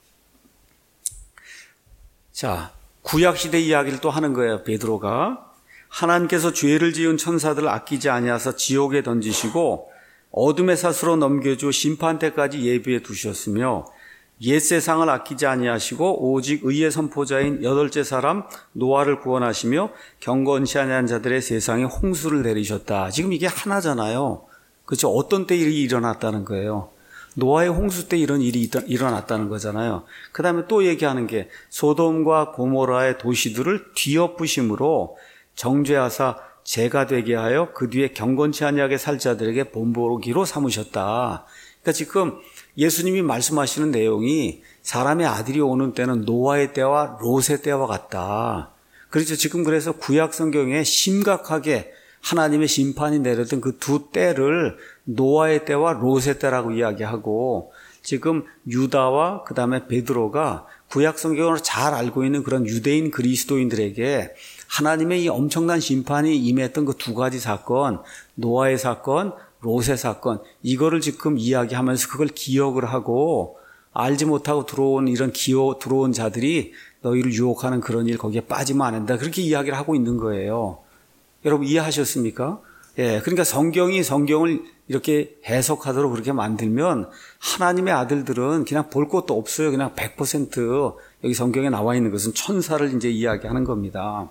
자, 구약시대 이야기를 또 하는 거예요. 베드로가 하나님께서 죄를 지은 천사들을 아끼지 아니하사 지옥에 던지시고 어둠의 사슬로 넘겨주 심판 때까지 예비해 두셨으며, 옛 세상을 아끼지 아니하시고 오직 의의 선포자인 여덟째 사람 노아를 구원하시며 경건치 아니한 자들의 세상에 홍수를 내리셨다. 지금 이게 하나잖아요. 그렇죠? 어떤 때 일이 일어났다는 거예요. 노아의 홍수 때 이런 일이 일어났다는 거잖아요. 그 다음에 또 얘기하는 게 소돔과 고모라의 도시들을 뒤엎으심으로 정죄하사 죄가 되게 하여 그 뒤에 경건치 아니하게 살 자들에게 본보기로 삼으셨다. 그러니까 지금 예수님이 말씀하시는 내용이 사람의 아들이 오는 때는 노아의 때와 롯의 때와 같다. 그렇죠. 지금 그래서 구약 성경에 심각하게 하나님의 심판이 내렸던 그 두 때를 노아의 때와 롯의 때라고 이야기하고, 지금 유다와 그 다음에 베드로가 구약 성경으로 잘 알고 있는 그런 유대인 그리스도인들에게 하나님의 이 엄청난 심판이 임했던 그 두 가지 사건, 노아의 사건, 롯의 사건, 이거를 지금 이야기하면서 그걸 기억을 하고 알지 못하고 들어온 이런 들어온 자들이 너희를 유혹하는 그런 일 거기에 빠지면 안 된다. 그렇게 이야기를 하고 있는 거예요. 여러분 이해하셨습니까? 예, 그러니까 성경이 성경을 이렇게 해석하도록 그렇게 만들면 하나님의 아들들은 그냥 볼 것도 없어요. 그냥 100% 여기 성경에 나와 있는 것은 천사를 이제 이야기하는 겁니다.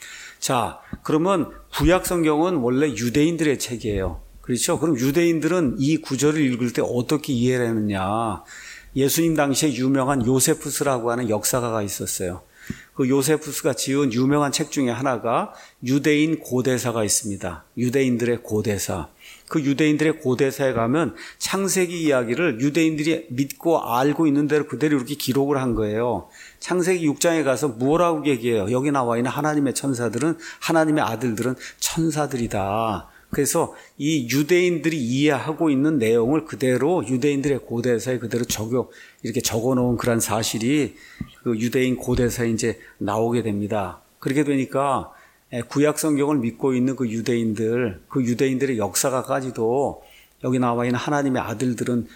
자, 그러면 구약 성경은 원래 유대인들의 책이에요. 그렇죠? 그럼 유대인들은 이 구절을 읽을 때 어떻게 이해를 했느냐? 예수님 당시에 유명한 요세푸스라고 하는 역사가가 있었어요. 그 요세푸스가 지은 유명한 책 중에 하나가 유대인 고대사가 있습니다. 유대인들의 고대사. 그 유대인들의 고대사에 가면 창세기 이야기를 유대인들이 믿고 알고 있는 대로 그대로 이렇게 기록을 한 거예요. 창세기 6장에 가서 뭐라고 얘기해요? 여기 나와 있는 하나님의 천사들은, 하나님의 아들들은 천사들이다. 그래서 이 유대인들이 이해하고 있는 내용을 그대로 유대인들의 고대사에 그대로 이렇게 적어 놓은 그런 사실이 그 유대인 고대사에 이제 나오게 됩니다. 그렇게 되니까 구약 성경을 믿고 있는 그 유대인들의 역사가까지도 여기 나와 있는 하나님의 아들들은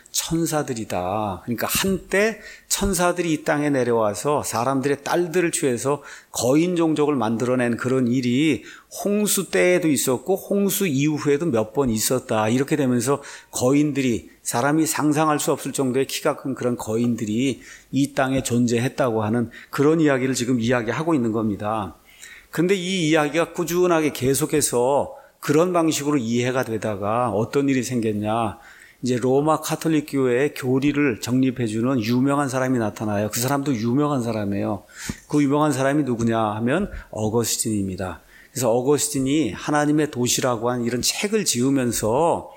천사들이다. 그러니까 한때 천사들이 이 땅에 내려와서 사람들의 딸들을 취해서 거인 종족을 만들어낸 그런 일이 홍수 때에도 있었고 홍수 이후에도 몇 번 있었다. 이렇게 되면서 거인들이 사람이 상상할 수 없을 정도의 키가 큰 그런 거인들이 이 땅에 존재했다고 하는 그런 이야기를 지금 이야기하고 있는 겁니다. 그런데 이 이야기가 꾸준하게 계속해서 그런 방식으로 이해가 되다가 어떤 일이 생겼냐. 이제 로마 카톨릭 교회의 교리를 정립해주는 유명한 사람이 나타나요. 그 사람도 유명한 사람이에요. 그 유명한 사람이 누구냐 하면 어거스틴입니다. 그래서 어거스틴이 하나님의 도시라고 하는 이런 책을 지으면서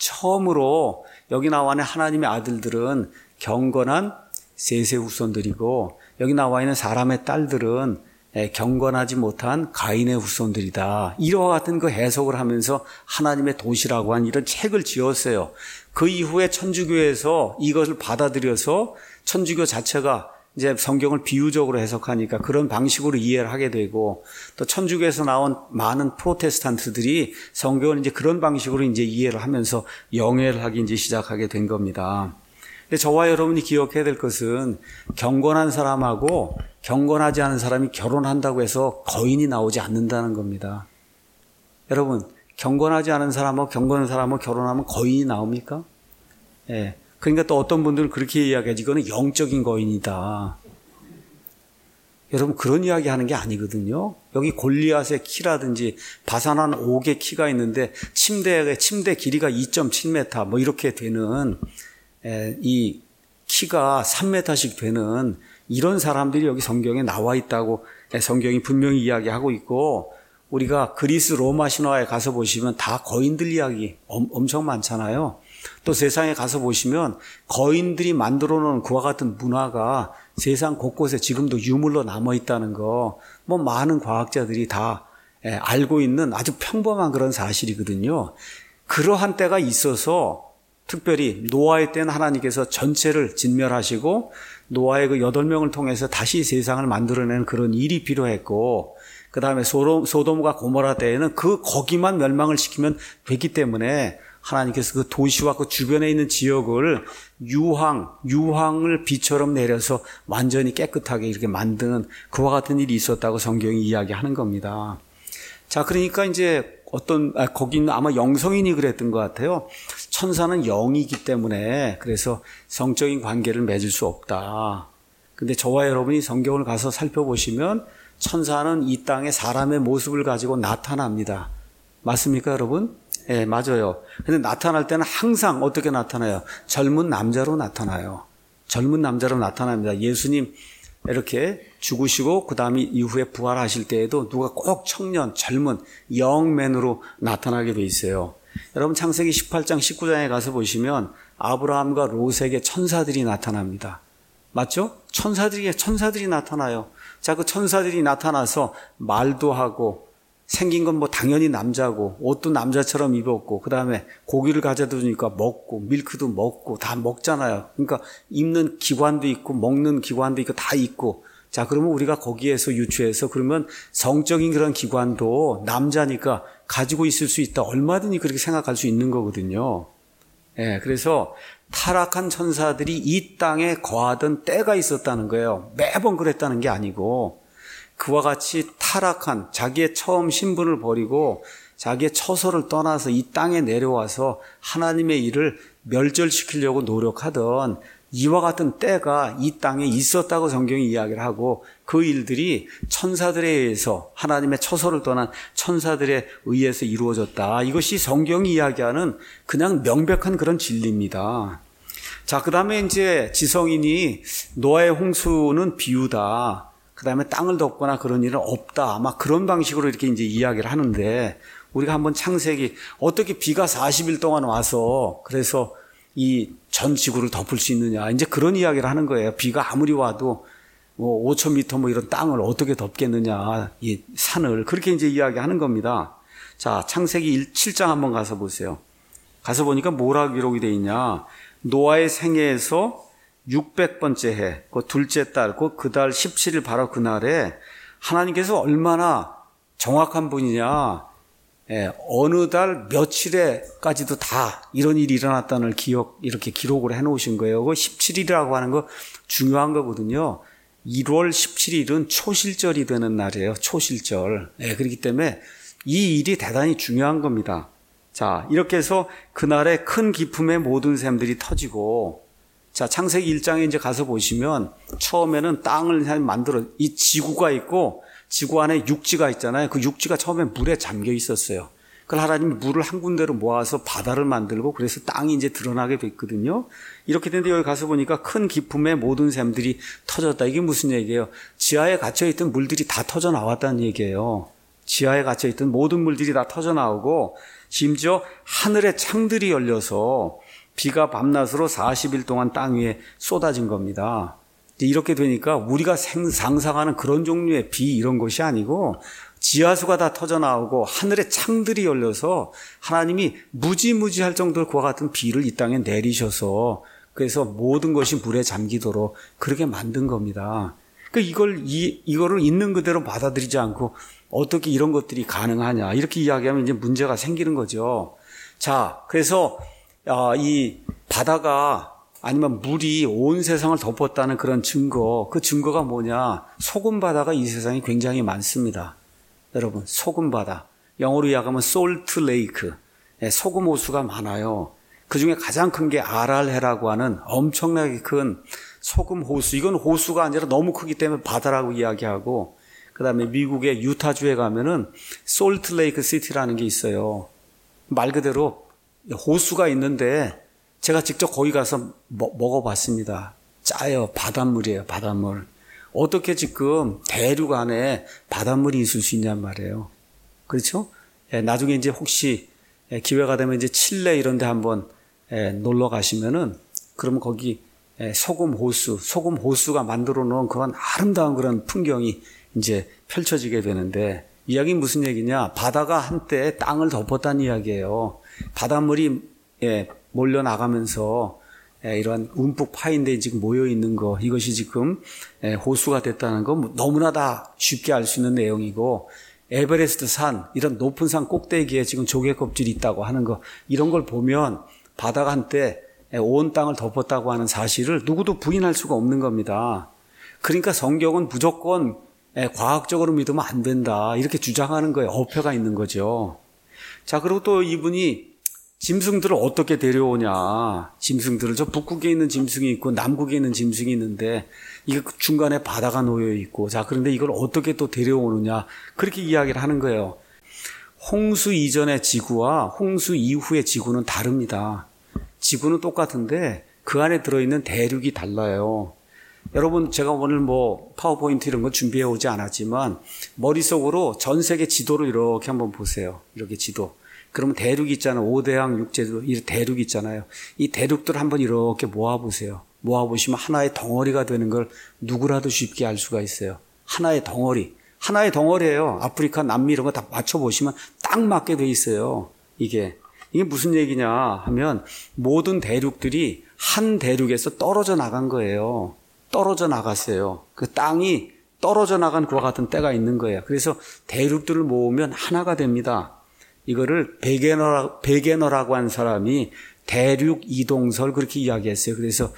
처음으로 여기 나와 있는 하나님의 아들들은 경건한 셋의 후손들이고 여기 나와 있는 사람의 딸들은 경건하지 못한 가인의 후손들이다. 이와 같은 그 해석을 하면서 하나님의 도시라고 한 이런 책을 지었어요. 그 이후에 천주교에서 이것을 받아들여서 천주교 자체가 이제 성경을 비유적으로 해석하니까 그런 방식으로 이해를 하게 되고 또 천주교에서 나온 많은 프로테스탄트들이 성경을 이제 그런 방식으로 이제 이해를 하면서 영해를 하기 이제 시작하게 된 겁니다. 근데 저와 여러분이 기억해야 될 것은 경건한 사람하고 경건하지 않은 사람이 결혼한다고 해서 거인이 나오지 않는다는 겁니다. 여러분, 경건하지 않은 사람하고 경건한 사람하고 결혼하면 거인이 나옵니까? 예. 그러니까 또 어떤 분들은 그렇게 이야기하지. 이거는 영적인 거인이다. 여러분, 그런 이야기 하는 게 아니거든요. 여기 골리앗의 키라든지 바산한 옥의 키가 있는데 침대 길이가 2.7m 뭐 이렇게 되는 이 키가 3m씩 되는 이런 사람들이 여기 성경에 나와 있다고 성경이 분명히 이야기하고 있고 우리가 그리스 로마 신화에 가서 보시면 다 거인들 이야기 엄청 많잖아요. 또 세상에 가서 보시면 거인들이 만들어 놓은 그와 같은 문화가 세상 곳곳에 지금도 유물로 남아 있다는 거 뭐 많은 과학자들이 다 알고 있는 아주 평범한 그런 사실이거든요. 그러한 때가 있어서 특별히 노아의 때는 하나님께서 전체를 진멸하시고 노아의 그 8명을 통해서 다시 세상을 만들어내는 그런 일이 필요했고 그 다음에 소돔과 고모라 때에는 거기만 멸망을 시키면 되기 때문에 하나님께서 그 도시와 그 주변에 있는 지역을 유황을 비처럼 내려서 완전히 깨끗하게 이렇게 만드는 그와 같은 일이 있었다고 성경이 이야기하는 겁니다. 자, 그러니까 이제 거기는 아마 영성인이 그랬던 것 같아요. 천사는 영이기 때문에 그래서 성적인 관계를 맺을 수 없다. 근데 저와 여러분이 성경을 가서 살펴보시면 천사는 이 땅에 사람의 모습을 가지고 나타납니다. 맞습니까, 여러분? 예, 맞아요. 근데 나타날 때는 항상 어떻게 나타나요? 젊은 남자로 나타나요. 젊은 남자로 나타납니다. 예수님 이렇게 죽으시고 그 다음에 이후에 부활하실 때에도 누가 꼭 청년, 젊은 영맨으로 나타나게 돼 있어요. 여러분 창세기 18장 19장에 가서 보시면 아브라함과 롯에게 천사들이 나타납니다. 맞죠? 천사들이 나타나요. 자, 그 천사들이 나타나서 말도 하고 생긴 건 뭐 당연히 남자고 옷도 남자처럼 입었고 그다음에 고기를 가져다 주니까 먹고 밀크도 먹고 다 먹잖아요. 그러니까 입는 기관도 있고 먹는 기관도 있고 다 있고 자 그러면 우리가 거기에서 유추해서 그러면 성적인 그런 기관도 남자니까 가지고 있을 수 있다. 얼마든지 그렇게 생각할 수 있는 거거든요. 예, 그래서 타락한 천사들이 이 땅에 거하던 때가 있었다는 거예요. 매번 그랬다는 게 아니고 그와 같이 타락한 자기의 처음 신분을 버리고 자기의 처소를 떠나서 이 땅에 내려와서 하나님의 일을 멸절시키려고 노력하던 이와 같은 때가 이 땅에 있었다고 성경이 이야기를 하고 그 일들이 천사들에 의해서 하나님의 처소를 떠난 천사들에 의해서 이루어졌다. 이것이 성경이 이야기하는 그냥 명백한 그런 진리입니다. 자, 그 다음에 이제 지성인이 노아의 홍수는 비유다. 그 다음에 땅을 덮거나 그런 일은 없다. 아마 그런 방식으로 이렇게 이제 이야기를 하는데 우리가 한번 창세기 어떻게 비가 40일 동안 와서 그래서 이 전 지구를 덮을 수 있느냐. 이제 그런 이야기를 하는 거예요. 비가 아무리 와도 뭐 5,000m 뭐 이런 땅을 어떻게 덮겠느냐. 이 산을. 그렇게 이제 이야기하는 겁니다. 자, 창세기 7장 한번 가서 보세요. 가서 보니까 뭐라고 기록이 되어 있냐. 노아의 생애에서 600번째 해, 그 둘째 달, 그 달 17일 바로 그날에 하나님께서 얼마나 정확한 분이냐. 예, 어느 달 며칠에까지도 다 이런 일이 일어났다는 이렇게 기록을 해 놓으신 거예요. 그 17일이라고 하는 거 중요한 거거든요. 1월 17일은 초실절이 되는 날이에요. 초실절. 예, 그렇기 때문에 이 일이 대단히 중요한 겁니다. 자, 이렇게 해서 그날에 큰 기품의 모든 샘들이 터지고 자, 창세기 1장에 이제 가서 보시면 처음에는 땅을 만들어 이 지구가 있고 지구 안에 육지가 있잖아요. 그 육지가 처음에 물에 잠겨 있었어요. 그걸 하나님이 물을 한 군데로 모아서 바다를 만들고 그래서 땅이 이제 드러나게 됐거든요. 이렇게 됐는데 여기 가서 보니까 큰 기품의 모든 샘들이 터졌다. 이게 무슨 얘기예요? 지하에 갇혀있던 물들이 다 터져 나왔다는 얘기예요. 지하에 갇혀있던 모든 물들이 다 터져 나오고 심지어 하늘의 창들이 열려서 비가 밤낮으로 40일 동안 땅 위에 쏟아진 겁니다. 이렇게 되니까 우리가 상상하는 그런 종류의 비 이런 것이 아니고 지하수가 다 터져나오고 하늘의 창들이 열려서 하나님이 무지무지할 정도로 그와 같은 비를 이 땅에 내리셔서 그래서 모든 것이 물에 잠기도록 그렇게 만든 겁니다. 그러니까 이거를 있는 그대로 받아들이지 않고 어떻게 이런 것들이 가능하냐 이렇게 이야기하면 이제 문제가 생기는 거죠. 자, 그래서 이 바다가 아니면 물이 온 세상을 덮었다는 그런 증거, 그 증거가 뭐냐? 소금 바다가 이 세상에 굉장히 많습니다. 여러분, 소금 바다. 영어로 이야기하면 salt lake. 소금 호수가 많아요. 그 중에 가장 큰 게 아랄해라고 하는 엄청나게 큰 소금 호수. 이건 호수가 아니라 너무 크기 때문에 바다라고 이야기하고, 그 다음에 미국의 유타주에 가면은 솔트 레이크 시티라는 게 있어요. 말 그대로 호수가 있는데 제가 직접 거기 가서 먹어봤습니다. 짜요. 바닷물이에요. 바닷물. 어떻게 지금 대륙 안에 바닷물이 있을 수 있냔 말이에요. 그렇죠? 나중에 이제 혹시 기회가 되면 이제 칠레 이런 데 한번 놀러 가시면은 그러면 거기 소금 호수가 만들어 놓은 그런 아름다운 그런 풍경이 이제 펼쳐지게 되는데 이야기는 무슨 얘기냐? 바다가 한때 땅을 덮었다는 이야기예요. 바닷물이 몰려 나가면서 이런 움푹 파인데 지금 모여 있는 거 이것이 지금 호수가 됐다는 거 너무나 다 쉽게 알 수 있는 내용이고 에베레스트 산 이런 높은 산 꼭대기에 지금 조개 껍질이 있다고 하는 거 이런 걸 보면 바다가 한때 온 땅을 덮었다고 하는 사실을 누구도 부인할 수가 없는 겁니다. 그러니까 성경은 무조건 과학적으로 믿으면 안 된다 이렇게 주장하는 거에 어폐가 있는 거죠. 자, 그리고 또 이분이 짐승들을 어떻게 데려오냐. 짐승들을 저 북극에 있는 짐승이 있고 남극에 있는 짐승이 있는데 이게 중간에 바다가 놓여 있고 자, 그런데 이걸 어떻게 또 데려오느냐. 그렇게 이야기를 하는 거예요. 홍수 이전의 지구와 홍수 이후의 지구는 다릅니다. 지구는 똑같은데 그 안에 들어있는 대륙이 달라요. 여러분 제가 오늘 파워포인트 이런 거 준비해 오지 않았지만 머릿속으로 전 세계 지도를 이렇게 한번 보세요. 이렇게 지도. 그러면 대륙이 있잖아요. 5대양 6제도 이 대륙이 있잖아요. 이 대륙들을 한번 이렇게 모아보세요. 모아보시면 하나의 덩어리가 되는 걸 누구라도 쉽게 알 수가 있어요. 하나의 덩어리. 하나의 덩어리예요. 아프리카, 남미 이런 거 다 맞춰보시면 딱 맞게 돼 있어요. 이게 무슨 얘기냐 하면 모든 대륙들이 한 대륙에서 떨어져 나간 거예요. 떨어져 나갔어요. 그 땅이 떨어져 나간 그와 같은 때가 있는 거예요. 그래서 대륙들을 모으면 하나가 됩니다. 이거를 베게너라고 한 사람이 대륙 이동설 그렇게 이야기했어요. 그래서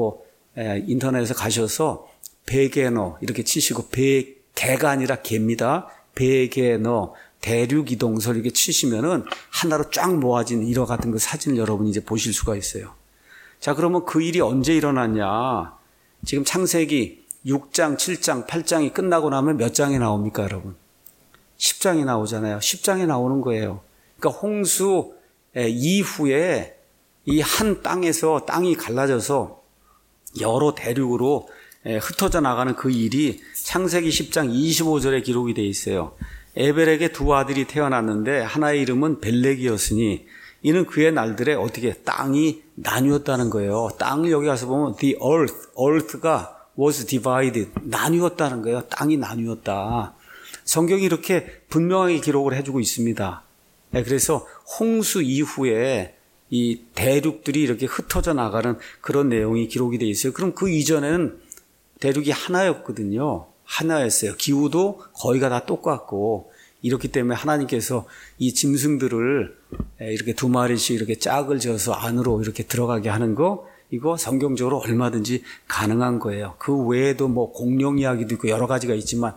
인터넷에 가셔서 베게너 이렇게 치시고 개가 아니라 개입니다. 베게너 대륙 이동설 이렇게 치시면은 하나로 쫙 모아진 이와 같은 그 사진을 여러분이 이제 보실 수가 있어요. 자, 그러면 그 일이 언제 일어났냐? 지금 창세기 6장, 7장, 8장이 끝나고 나면 몇 장이 나옵니까, 여러분? 10장이 나오잖아요. 10장이 나오는 거예요. 그러니까 홍수 이후에 이 한 땅에서 땅이 갈라져서 여러 대륙으로 흩어져 나가는 그 일이 창세기 10장 25절에 기록이 되어 있어요. 에벨에게 두 아들이 태어났는데 하나의 이름은 벨렉이었으니 이는 그의 날들에 어떻게 땅이 나뉘었다는 거예요. 땅을 여기 가서 보면 the earth가 was divided, 나뉘었다는 거예요. 땅이 나뉘었다. 성경이 이렇게 분명하게 기록을 해주고 있습니다. 그래서 홍수 이후에 이 대륙들이 이렇게 흩어져 나가는 그런 내용이 기록이 되어 있어요. 그럼 그 이전에는 대륙이 하나였거든요. 하나였어요. 기후도 거의가 다 똑같고 이렇기 때문에 하나님께서 이 짐승들을 이렇게 두 마리씩 이렇게 짝을 지어서 안으로 이렇게 들어가게 하는 거 이거 성경적으로 얼마든지 가능한 거예요. 그 외에도 공룡 이야기도 있고 여러 가지가 있지만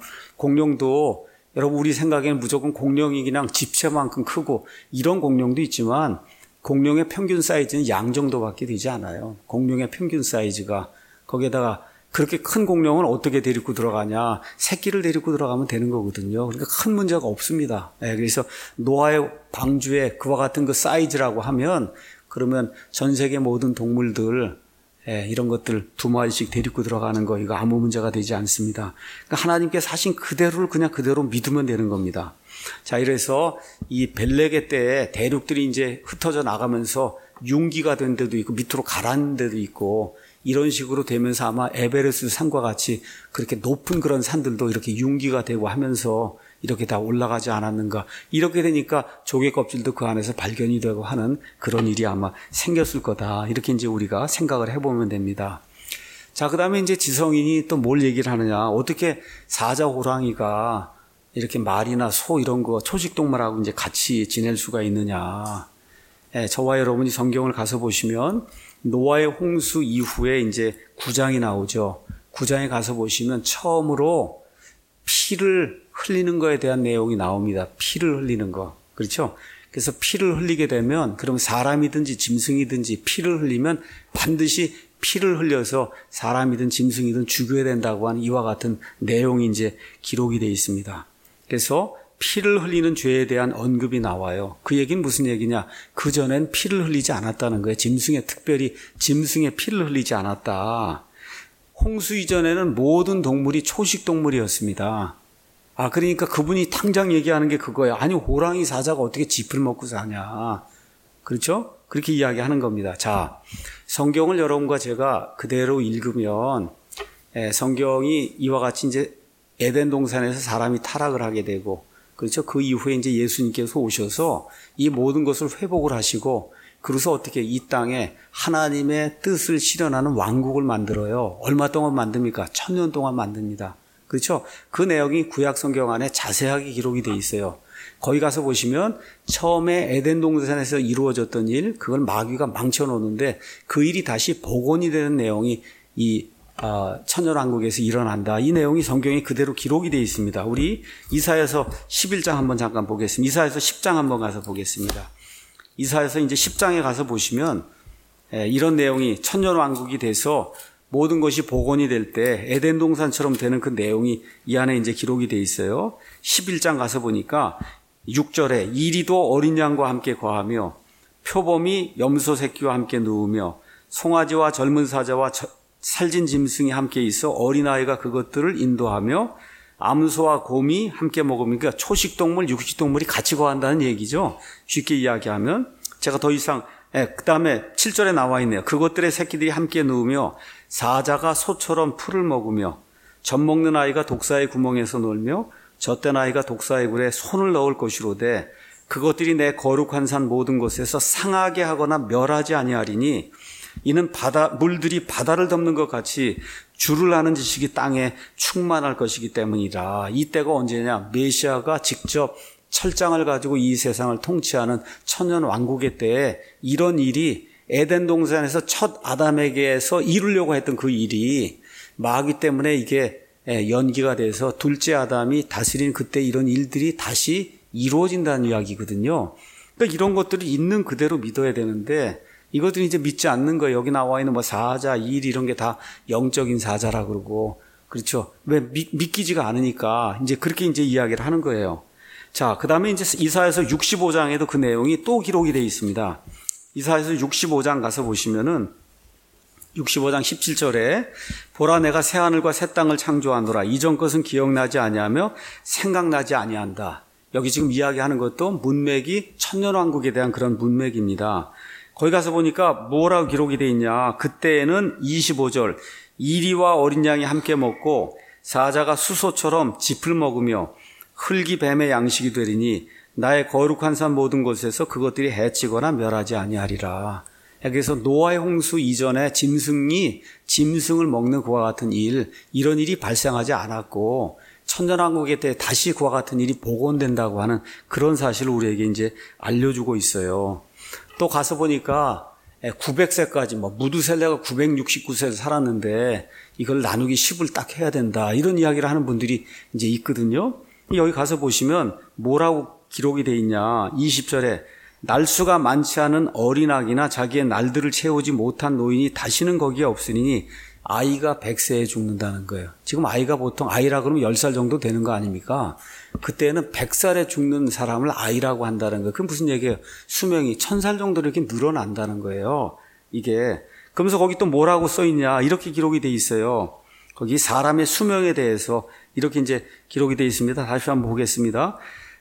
공룡도 여러분 우리 생각에는 무조건 공룡이 그냥 집채만큼 크고 이런 공룡도 있지만 공룡의 평균 사이즈는 양 정도밖에 되지 않아요. 공룡의 평균 사이즈가 거기에다가 그렇게 큰 공룡은 어떻게 데리고 들어가냐. 새끼를 데리고 들어가면 되는 거거든요. 그러니까 큰 문제가 없습니다. 그래서 노아의 방주에 그와 같은 그 사이즈라고 하면 그러면 전 세계 모든 동물들 이런 것들 두 마리씩 데리고 들어가는 거 이거 아무 문제가 되지 않습니다. 그러니까 하나님께서 하신 그대로를 그냥 그대로 믿으면 되는 겁니다. 자, 이래서 이 벨레게 때에 대륙들이 이제 흩어져 나가면서 융기가 된 데도 있고 밑으로 가라앉는 데도 있고 이런 식으로 되면서 아마 에베레스트 산과 같이 그렇게 높은 그런 산들도 이렇게 융기가 되고 하면서 이렇게 다 올라가지 않았는가. 이렇게 되니까 조개 껍질도 그 안에서 발견이 되고 하는 그런 일이 아마 생겼을 거다. 이렇게 이제 우리가 생각을 해보면 됩니다. 자, 그 다음에 이제 지성인이 또 뭘 얘기를 하느냐. 어떻게 사자 호랑이가 이렇게 말이나 소 이런 거 초식동물하고 이제 같이 지낼 수가 있느냐. 저와 여러분이 성경을 가서 보시면 노아의 홍수 이후에 이제 9장이 나오죠. 9장에 가서 보시면 처음으로 피를 흘리는 거에 대한 내용이 나옵니다. 피를 흘리는 거. 그렇죠? 그래서 피를 흘리게 되면 그럼 사람이든지 짐승이든지 피를 흘리면 반드시 피를 흘려서 사람이든 짐승이든 죽여야 된다고 하는 이와 같은 내용이 이제 기록이 되어 있습니다. 그래서 피를 흘리는 죄에 대한 언급이 나와요. 그 얘기는 무슨 얘기냐? 그전엔 피를 흘리지 않았다는 거예요. 특별히 짐승의 피를 흘리지 않았다. 홍수 이전에는 모든 동물이 초식동물이었습니다. 그러니까 그분이 당장 얘기하는 게 그거예요. 아니, 호랑이 사자가 어떻게 짚을 먹고 사냐. 그렇죠? 그렇게 이야기하는 겁니다. 자, 성경을 여러분과 제가 그대로 읽으면 성경이 이와 같이 이제 에덴 동산에서 사람이 타락을 하게 되고 그렇죠? 그 이후에 이제 예수님께서 오셔서 이 모든 것을 회복을 하시고 그래서 어떻게 이 땅에 하나님의 뜻을 실현하는 왕국을 만들어요. 얼마 동안 만듭니까? 1000년 동안 만듭니다. 그렇죠? 그 내용이 구약 성경 안에 자세하게 기록이 돼 있어요. 거기 가서 보시면 처음에 에덴 동산에서 이루어졌던 일, 그걸 마귀가 망쳐놓는데 그 일이 다시 복원이 되는 내용이 이 천년왕국에서 일어난다. 이 내용이 성경에 그대로 기록이 되어 있습니다. 우리 이사야서 11장 한번 잠깐 보겠습니다. 이사야서 10장 한번 가서 보겠습니다. 이사야서 이제 10장에 가서 보시면 이런 내용이 천년왕국이 돼서 모든 것이 복원이 될 때 에덴 동산처럼 되는 그 내용이 이 안에 이제 기록이 되어 있어요. 11장 가서 보니까 6절에 이리도 어린 양과 함께 거하며 표범이 염소 새끼와 함께 누우며 송아지와 젊은 사자와 살진 짐승이 함께 있어 어린아이가 그것들을 인도하며 암소와 곰이 함께 먹으니까 그러니까 초식동물, 육식동물이 같이 거한다는 얘기죠. 쉽게 이야기하면 제가 더 이상 그 다음에 7절에 나와 있네요. 그것들의 새끼들이 함께 누우며 사자가 소처럼 풀을 먹으며 젖 먹는 아이가 독사의 구멍에서 놀며 젖된 아이가 독사의 굴에 손을 넣을 것이로되 그것들이 내 거룩한 산 모든 곳에서 상하게 하거나 멸하지 아니하리니 이는 물들이 바다를 덮는 것 같이 주를 아는 지식이 땅에 충만할 것이기 때문이라. 이때가 언제냐? 메시아가 직접 철장을 가지고 이 세상을 통치하는 천년 왕국의 때에 이런 일이 에덴 동산에서 첫 아담에게서 이루려고 했던 그 일이 마귀 때문에 이게 연기가 돼서 둘째 아담이 다스린 그때 이런 일들이 다시 이루어진다는 이야기거든요. 그러니까 이런 것들을 있는 그대로 믿어야 되는데 이것들이 이제 믿지 않는 거예요. 여기 나와 있는 뭐 사자, 일 이런 게 다 영적인 사자라 그러고 그렇죠. 왜 믿기지가 않으니까 이제 그렇게 이제 이야기를 하는 거예요. 자, 그다음에 이제 이사야서 65장에도 그 내용이 또 기록이 되어 있습니다. 이사야서 65장 가서 보시면은 65장 17절에 보라 내가 새 하늘과 새 땅을 창조하노라 이전 것은 기억나지 아니하며 생각나지 아니한다. 여기 지금 이야기하는 것도 문맥이 천년왕국에 대한 그런 문맥입니다. 거기 가서 보니까 뭐라고 기록이 되어 있냐. 그때에는 25절 이리와 어린 양이 함께 먹고 사자가 수소처럼 짚을 먹으며 흙이 뱀의 양식이 되리니 나의 거룩한 산 모든 곳에서 그것들이 해치거나 멸하지 아니하리라. 그래서 노아의 홍수 이전에 짐승을 먹는 그와 같은 이런 일이 발생하지 않았고 천년왕국의 때 다시 그와 같은 일이 복원된다고 하는 그런 사실을 우리에게 이제 알려주고 있어요. 또 가서 보니까 900세까지 무두셀레가 969세를 살았는데 이걸 나누기 10을 딱 해야 된다. 이런 이야기를 하는 분들이 이제 있거든요. 여기 가서 보시면 뭐라고 기록이 돼 있냐. 20절에 날수가 많지 않은 어린아기나 자기의 날들을 채우지 못한 노인이 다시는 거기에 없으니 아이가 100세에 죽는다는 거예요. 지금 아이가 보통 아이라 그러면 10살 정도 되는 거 아닙니까? 그때는 100살에 죽는 사람을 아이라고 한다는 거예요. 그럼 무슨 얘기예요? 수명이 1000살 정도로 이렇게 늘어난다는 거예요. 이게. 그러면서 거기 또 뭐라고 써 있냐. 이렇게 기록이 돼 있어요. 거기 사람의 수명에 대해서 이렇게 이제 기록이 돼 있습니다. 다시 한번 보겠습니다.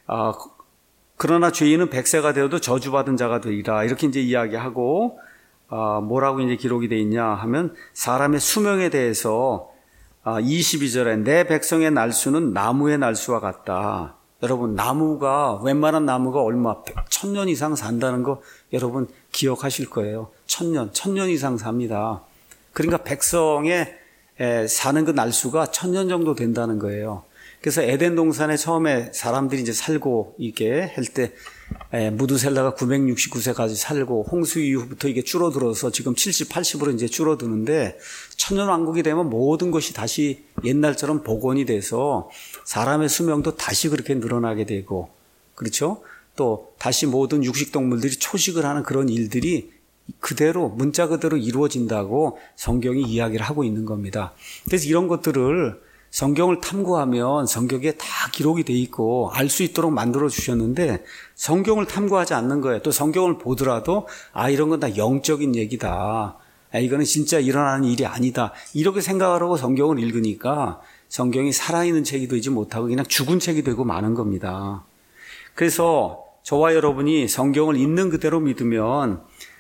그러나 죄인은 100세가 되어도 저주받은 자가 되리라. 이렇게 이제 이야기하고, 뭐라고 이제 기록이 돼 있냐 하면 사람의 수명에 대해서 22절에 내 백성의 날수는 나무의 날수와 같다. 여러분, 나무가, 웬만한 나무가 얼마, 1000년 이상 산다는 거 여러분 기억하실 거예요. 1000년 이상 삽니다. 그러니까 백성의 사는 그 날수가 1000년 정도 된다는 거예요. 그래서 에덴 동산에 처음에 사람들이 이제 살고 이게 할 때 무두셀라가 969세까지 살고 홍수 이후부터 이게 줄어들어서 지금 70, 80으로 이제 줄어드는데 천년왕국이 되면 모든 것이 다시 옛날처럼 복원이 돼서 사람의 수명도 다시 그렇게 늘어나게 되고 그렇죠? 또 다시 모든 육식동물들이 초식을 하는 그런 일들이 그대로 문자 그대로 이루어진다고 성경이 이야기를 하고 있는 겁니다. 그래서 이런 것들을 성경을 탐구하면 성경에 다 기록이 돼 있고 알 수 있도록 만들어 주셨는데 성경을 탐구하지 않는 거예요. 또 성경을 보더라도 이런 건 다 영적인 얘기다. 이거는 진짜 일어나는 일이 아니다. 이렇게 생각을 하고 성경을 읽으니까 성경이 살아있는 책이 되지 못하고 그냥 죽은 책이 되고 마는 겁니다. 그래서 저와 여러분이 성경을 있는 그대로 믿으면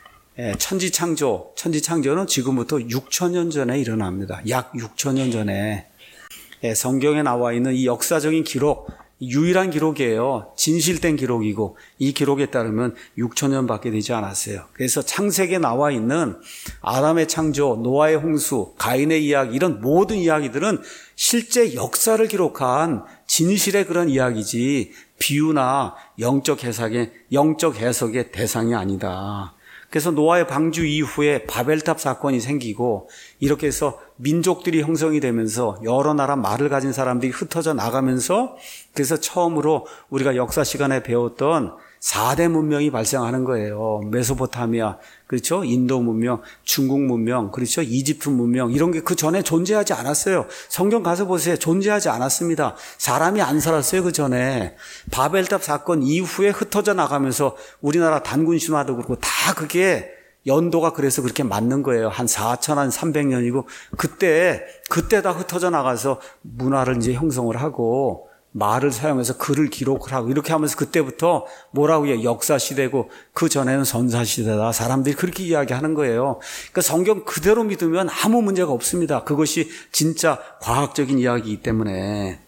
천지창조는 지금부터 6천년 전에 일어납니다. 약 6천년 전에. 성경에 나와 있는 이 역사적인 기록, 유일한 기록이에요. 진실된 기록이고 이 기록에 따르면 6천년밖에 되지 않았어요. 그래서 창세기에 나와 있는 아담의 창조, 노아의 홍수, 가인의 이야기 이런 모든 이야기들은 실제 역사를 기록한 진실의 그런 이야기지 비유나 영적 해석의 대상이 아니다. 그래서 노아의 방주 이후에 바벨탑 사건이 생기고 이렇게 해서 민족들이 형성이 되면서 여러 나라 말을 가진 사람들이 흩어져 나가면서 그래서 처음으로 우리가 역사 시간에 배웠던 4대 문명이 발생하는 거예요. 메소포타미아, 그렇죠? 인도 문명, 중국 문명, 그렇죠? 이집트 문명 이런 게 그 전에 존재하지 않았어요. 성경 가서 보세요. 존재하지 않았습니다. 사람이 안 살았어요. 그 전에. 바벨탑 사건 이후에 흩어져 나가면서 우리나라 단군 신화도 그렇고 다 그게 연도가 그래서 그렇게 맞는 거예요. 한 4300년이고 그때 다 흩어져 나가서 문화를 이제 형성을 하고 말을 사용해서 글을 기록을 하고 이렇게 하면서 그때부터 뭐라고 해요? 역사시대고 그 전에는 선사시대다. 사람들이 그렇게 이야기하는 거예요. 그러니까 성경 그대로 믿으면 아무 문제가 없습니다. 그것이 진짜 과학적인 이야기이기 때문에.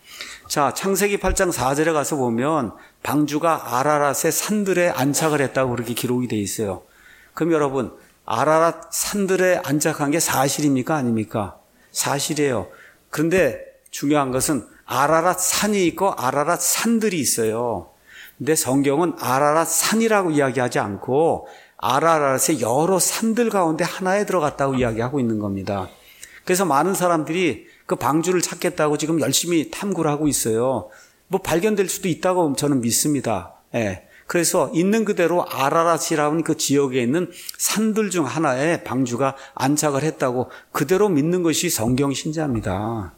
자, 창세기 8장 4절에 가서 보면 방주가 아라랏의 산들에 안착을 했다고 그렇게 기록이 돼 있어요. 그럼 여러분, 아라랏 산들에 안착한 게 사실입니까? 아닙니까? 사실이에요. 그런데 중요한 것은 아라랏 산이 있고 아라랏 산들이 있어요. 근데 성경은 아라랏 산이라고 이야기하지 않고 아라랏의 여러 산들 가운데 하나에 들어갔다고 이야기하고 있는 겁니다. 그래서 많은 사람들이 그 방주를 찾겠다고 지금 열심히 탐구를 하고 있어요. 뭐 발견될 수도 있다고 저는 믿습니다. 예. 그래서 있는 그대로 아라랏이라는 그 지역에 있는 산들 중 하나에 방주가 안착을 했다고 그대로 믿는 것이 성경 신자입니다.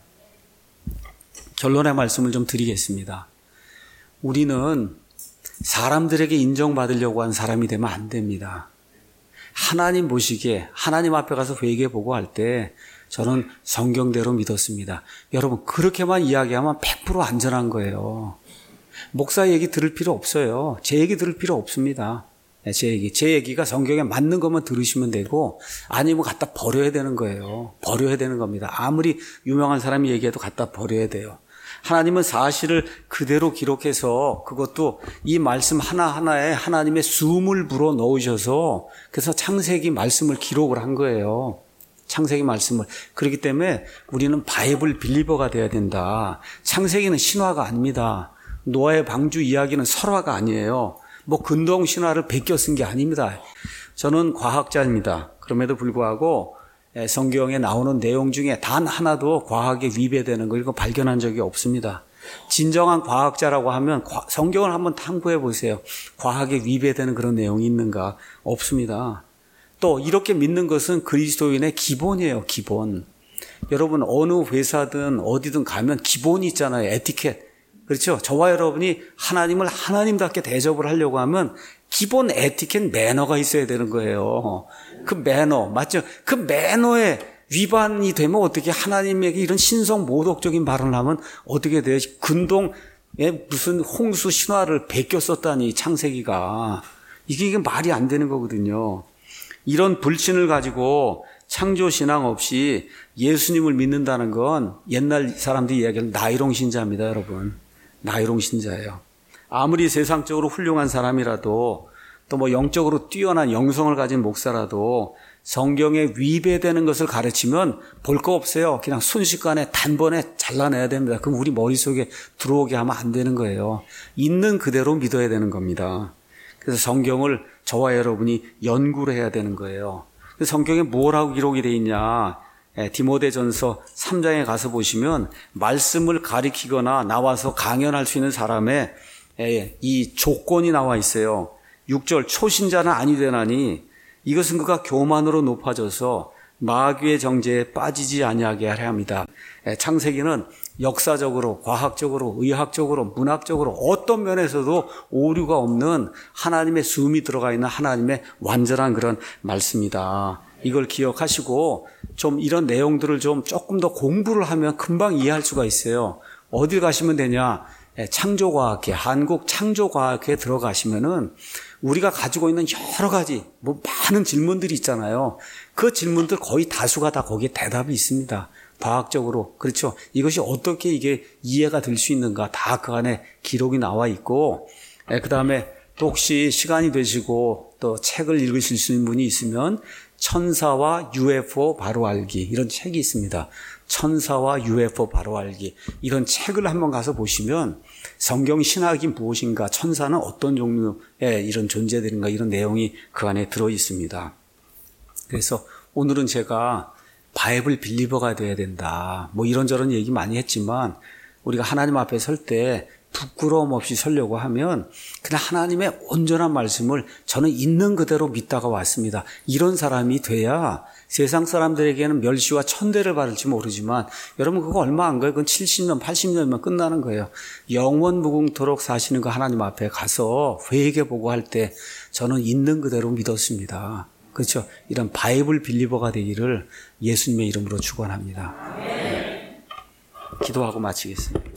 결론의 말씀을 좀 드리겠습니다. 우리는 사람들에게 인정받으려고 한 사람이 되면 안 됩니다. 하나님 보시기에 하나님 앞에 가서 회개 보고 할 때 저는 성경대로 믿었습니다. 여러분 그렇게만 이야기하면 100% 안전한 거예요. 목사 얘기 들을 필요 없어요. 제 얘기 들을 필요 없습니다. 제 얘기가 성경에 맞는 것만 들으시면 되고 아니면 갖다 버려야 되는 거예요. 버려야 되는 겁니다. 아무리 유명한 사람이 얘기해도 갖다 버려야 돼요. 하나님은 사실을 그대로 기록해서 그것도 이 말씀 하나하나에 하나님의 숨을 불어 넣으셔서 그래서 창세기 말씀을 기록을 한 거예요. 창세기 말씀을. 그렇기 때문에 우리는 바이블 빌리버가 돼야 된다. 창세기는 신화가 아닙니다. 노아의 방주 이야기는 설화가 아니에요. 뭐 근동 신화를 베껴 쓴 게 아닙니다. 저는 과학자입니다. 그럼에도 불구하고 성경에 나오는 내용 중에 단 하나도 과학에 위배되는 걸 발견한 적이 없습니다. 진정한 과학자라고 하면 성경을 한번 탐구해 보세요. 과학에 위배되는 그런 내용이 있는가? 없습니다. 또 이렇게 믿는 것은 그리스도인의 기본이에요. 기본. 여러분 어느 회사든 어디든 가면 기본이 있잖아요. 에티켓. 그렇죠? 저와 여러분이 하나님을 하나님답게 대접을 하려고 하면 기본 에티켓 매너가 있어야 되는 거예요. 그 매너 맞죠? 그 매너에 위반이 되면 어떻게 하나님에게 이런 신성 모독적인 발언을 하면 어떻게 돼요? 근동에 무슨 홍수 신화를 베껴 썼다니 창세기가. 이게 말이 안 되는 거거든요. 이런 불신을 가지고 창조신앙 없이 예수님을 믿는다는 건 옛날 사람들이 이야기하는 나이롱 신자입니다. 여러분. 나이롱 신자예요. 아무리 세상적으로 훌륭한 사람이라도 또 뭐 영적으로 뛰어난 영성을 가진 목사라도 성경에 위배되는 것을 가르치면 볼 거 없어요. 그냥 순식간에 단번에 잘라내야 됩니다. 그럼 우리 머릿속에 들어오게 하면 안 되는 거예요. 있는 그대로 믿어야 되는 겁니다. 그래서 성경을 저와 여러분이 연구를 해야 되는 거예요. 성경에 뭐라고 기록이 되어 있냐? 디모데전서 3장에 가서 보시면 말씀을 가리키거나 나와서 강연할 수 있는 사람의 이 조건이 나와 있어요. 6절 초신자는 아니 되나니 이것은 그가 교만으로 높아져서 마귀의 정죄에 빠지지 아니하게 하려 합니다. 창세기는 역사적으로, 과학적으로, 의학적으로, 문학적으로 어떤 면에서도 오류가 없는 하나님의 숨이 들어가 있는 하나님의 완전한 그런 말씀이다. 이걸 기억하시고 좀 이런 내용들을 좀 조금 더 공부를 하면 금방 이해할 수가 있어요. 어딜 가시면 되냐? 창조과학회, 한국 창조과학회에 들어가시면은 우리가 가지고 있는 여러 가지 뭐 많은 질문들이 있잖아요. 그 질문들 거의 다수가 다 거기에 대답이 있습니다. 과학적으로. 그렇죠. 이것이 어떻게 이게 이해가 될 수 있는가 다 그 안에 기록이 나와 있고 그 다음에 또 혹시 시간이 되시고 또 책을 읽으실 수 있는 분이 있으면 천사와 UFO 바로 알기 이런 책이 있습니다. 천사와 UFO 바로 알기 이런 책을 한번 가서 보시면 성경 신학이 무엇인가 천사는 어떤 종류의 이런 존재들인가 이런 내용이 그 안에 들어 있습니다. 그래서 오늘은 제가 바이블 빌리버가 돼야 된다 뭐 이런저런 얘기 많이 했지만 우리가 하나님 앞에 설 때 부끄러움 없이 서려고 하면 그냥 하나님의 온전한 말씀을 저는 있는 그대로 믿다가 왔습니다. 이런 사람이 돼야 세상 사람들에게는 멸시와 천대를 받을지 모르지만 여러분 그거 얼마 안 가요. 그건 70년 80년이면 끝나는 거예요. 영원 무궁토록 사시는 그 하나님 앞에 가서 회개보고 할 때 저는 있는 그대로 믿었습니다. 그렇죠. 이런 바이블 빌리버가 되기를 예수님의 이름으로 축원합니다. 기도하고 마치겠습니다.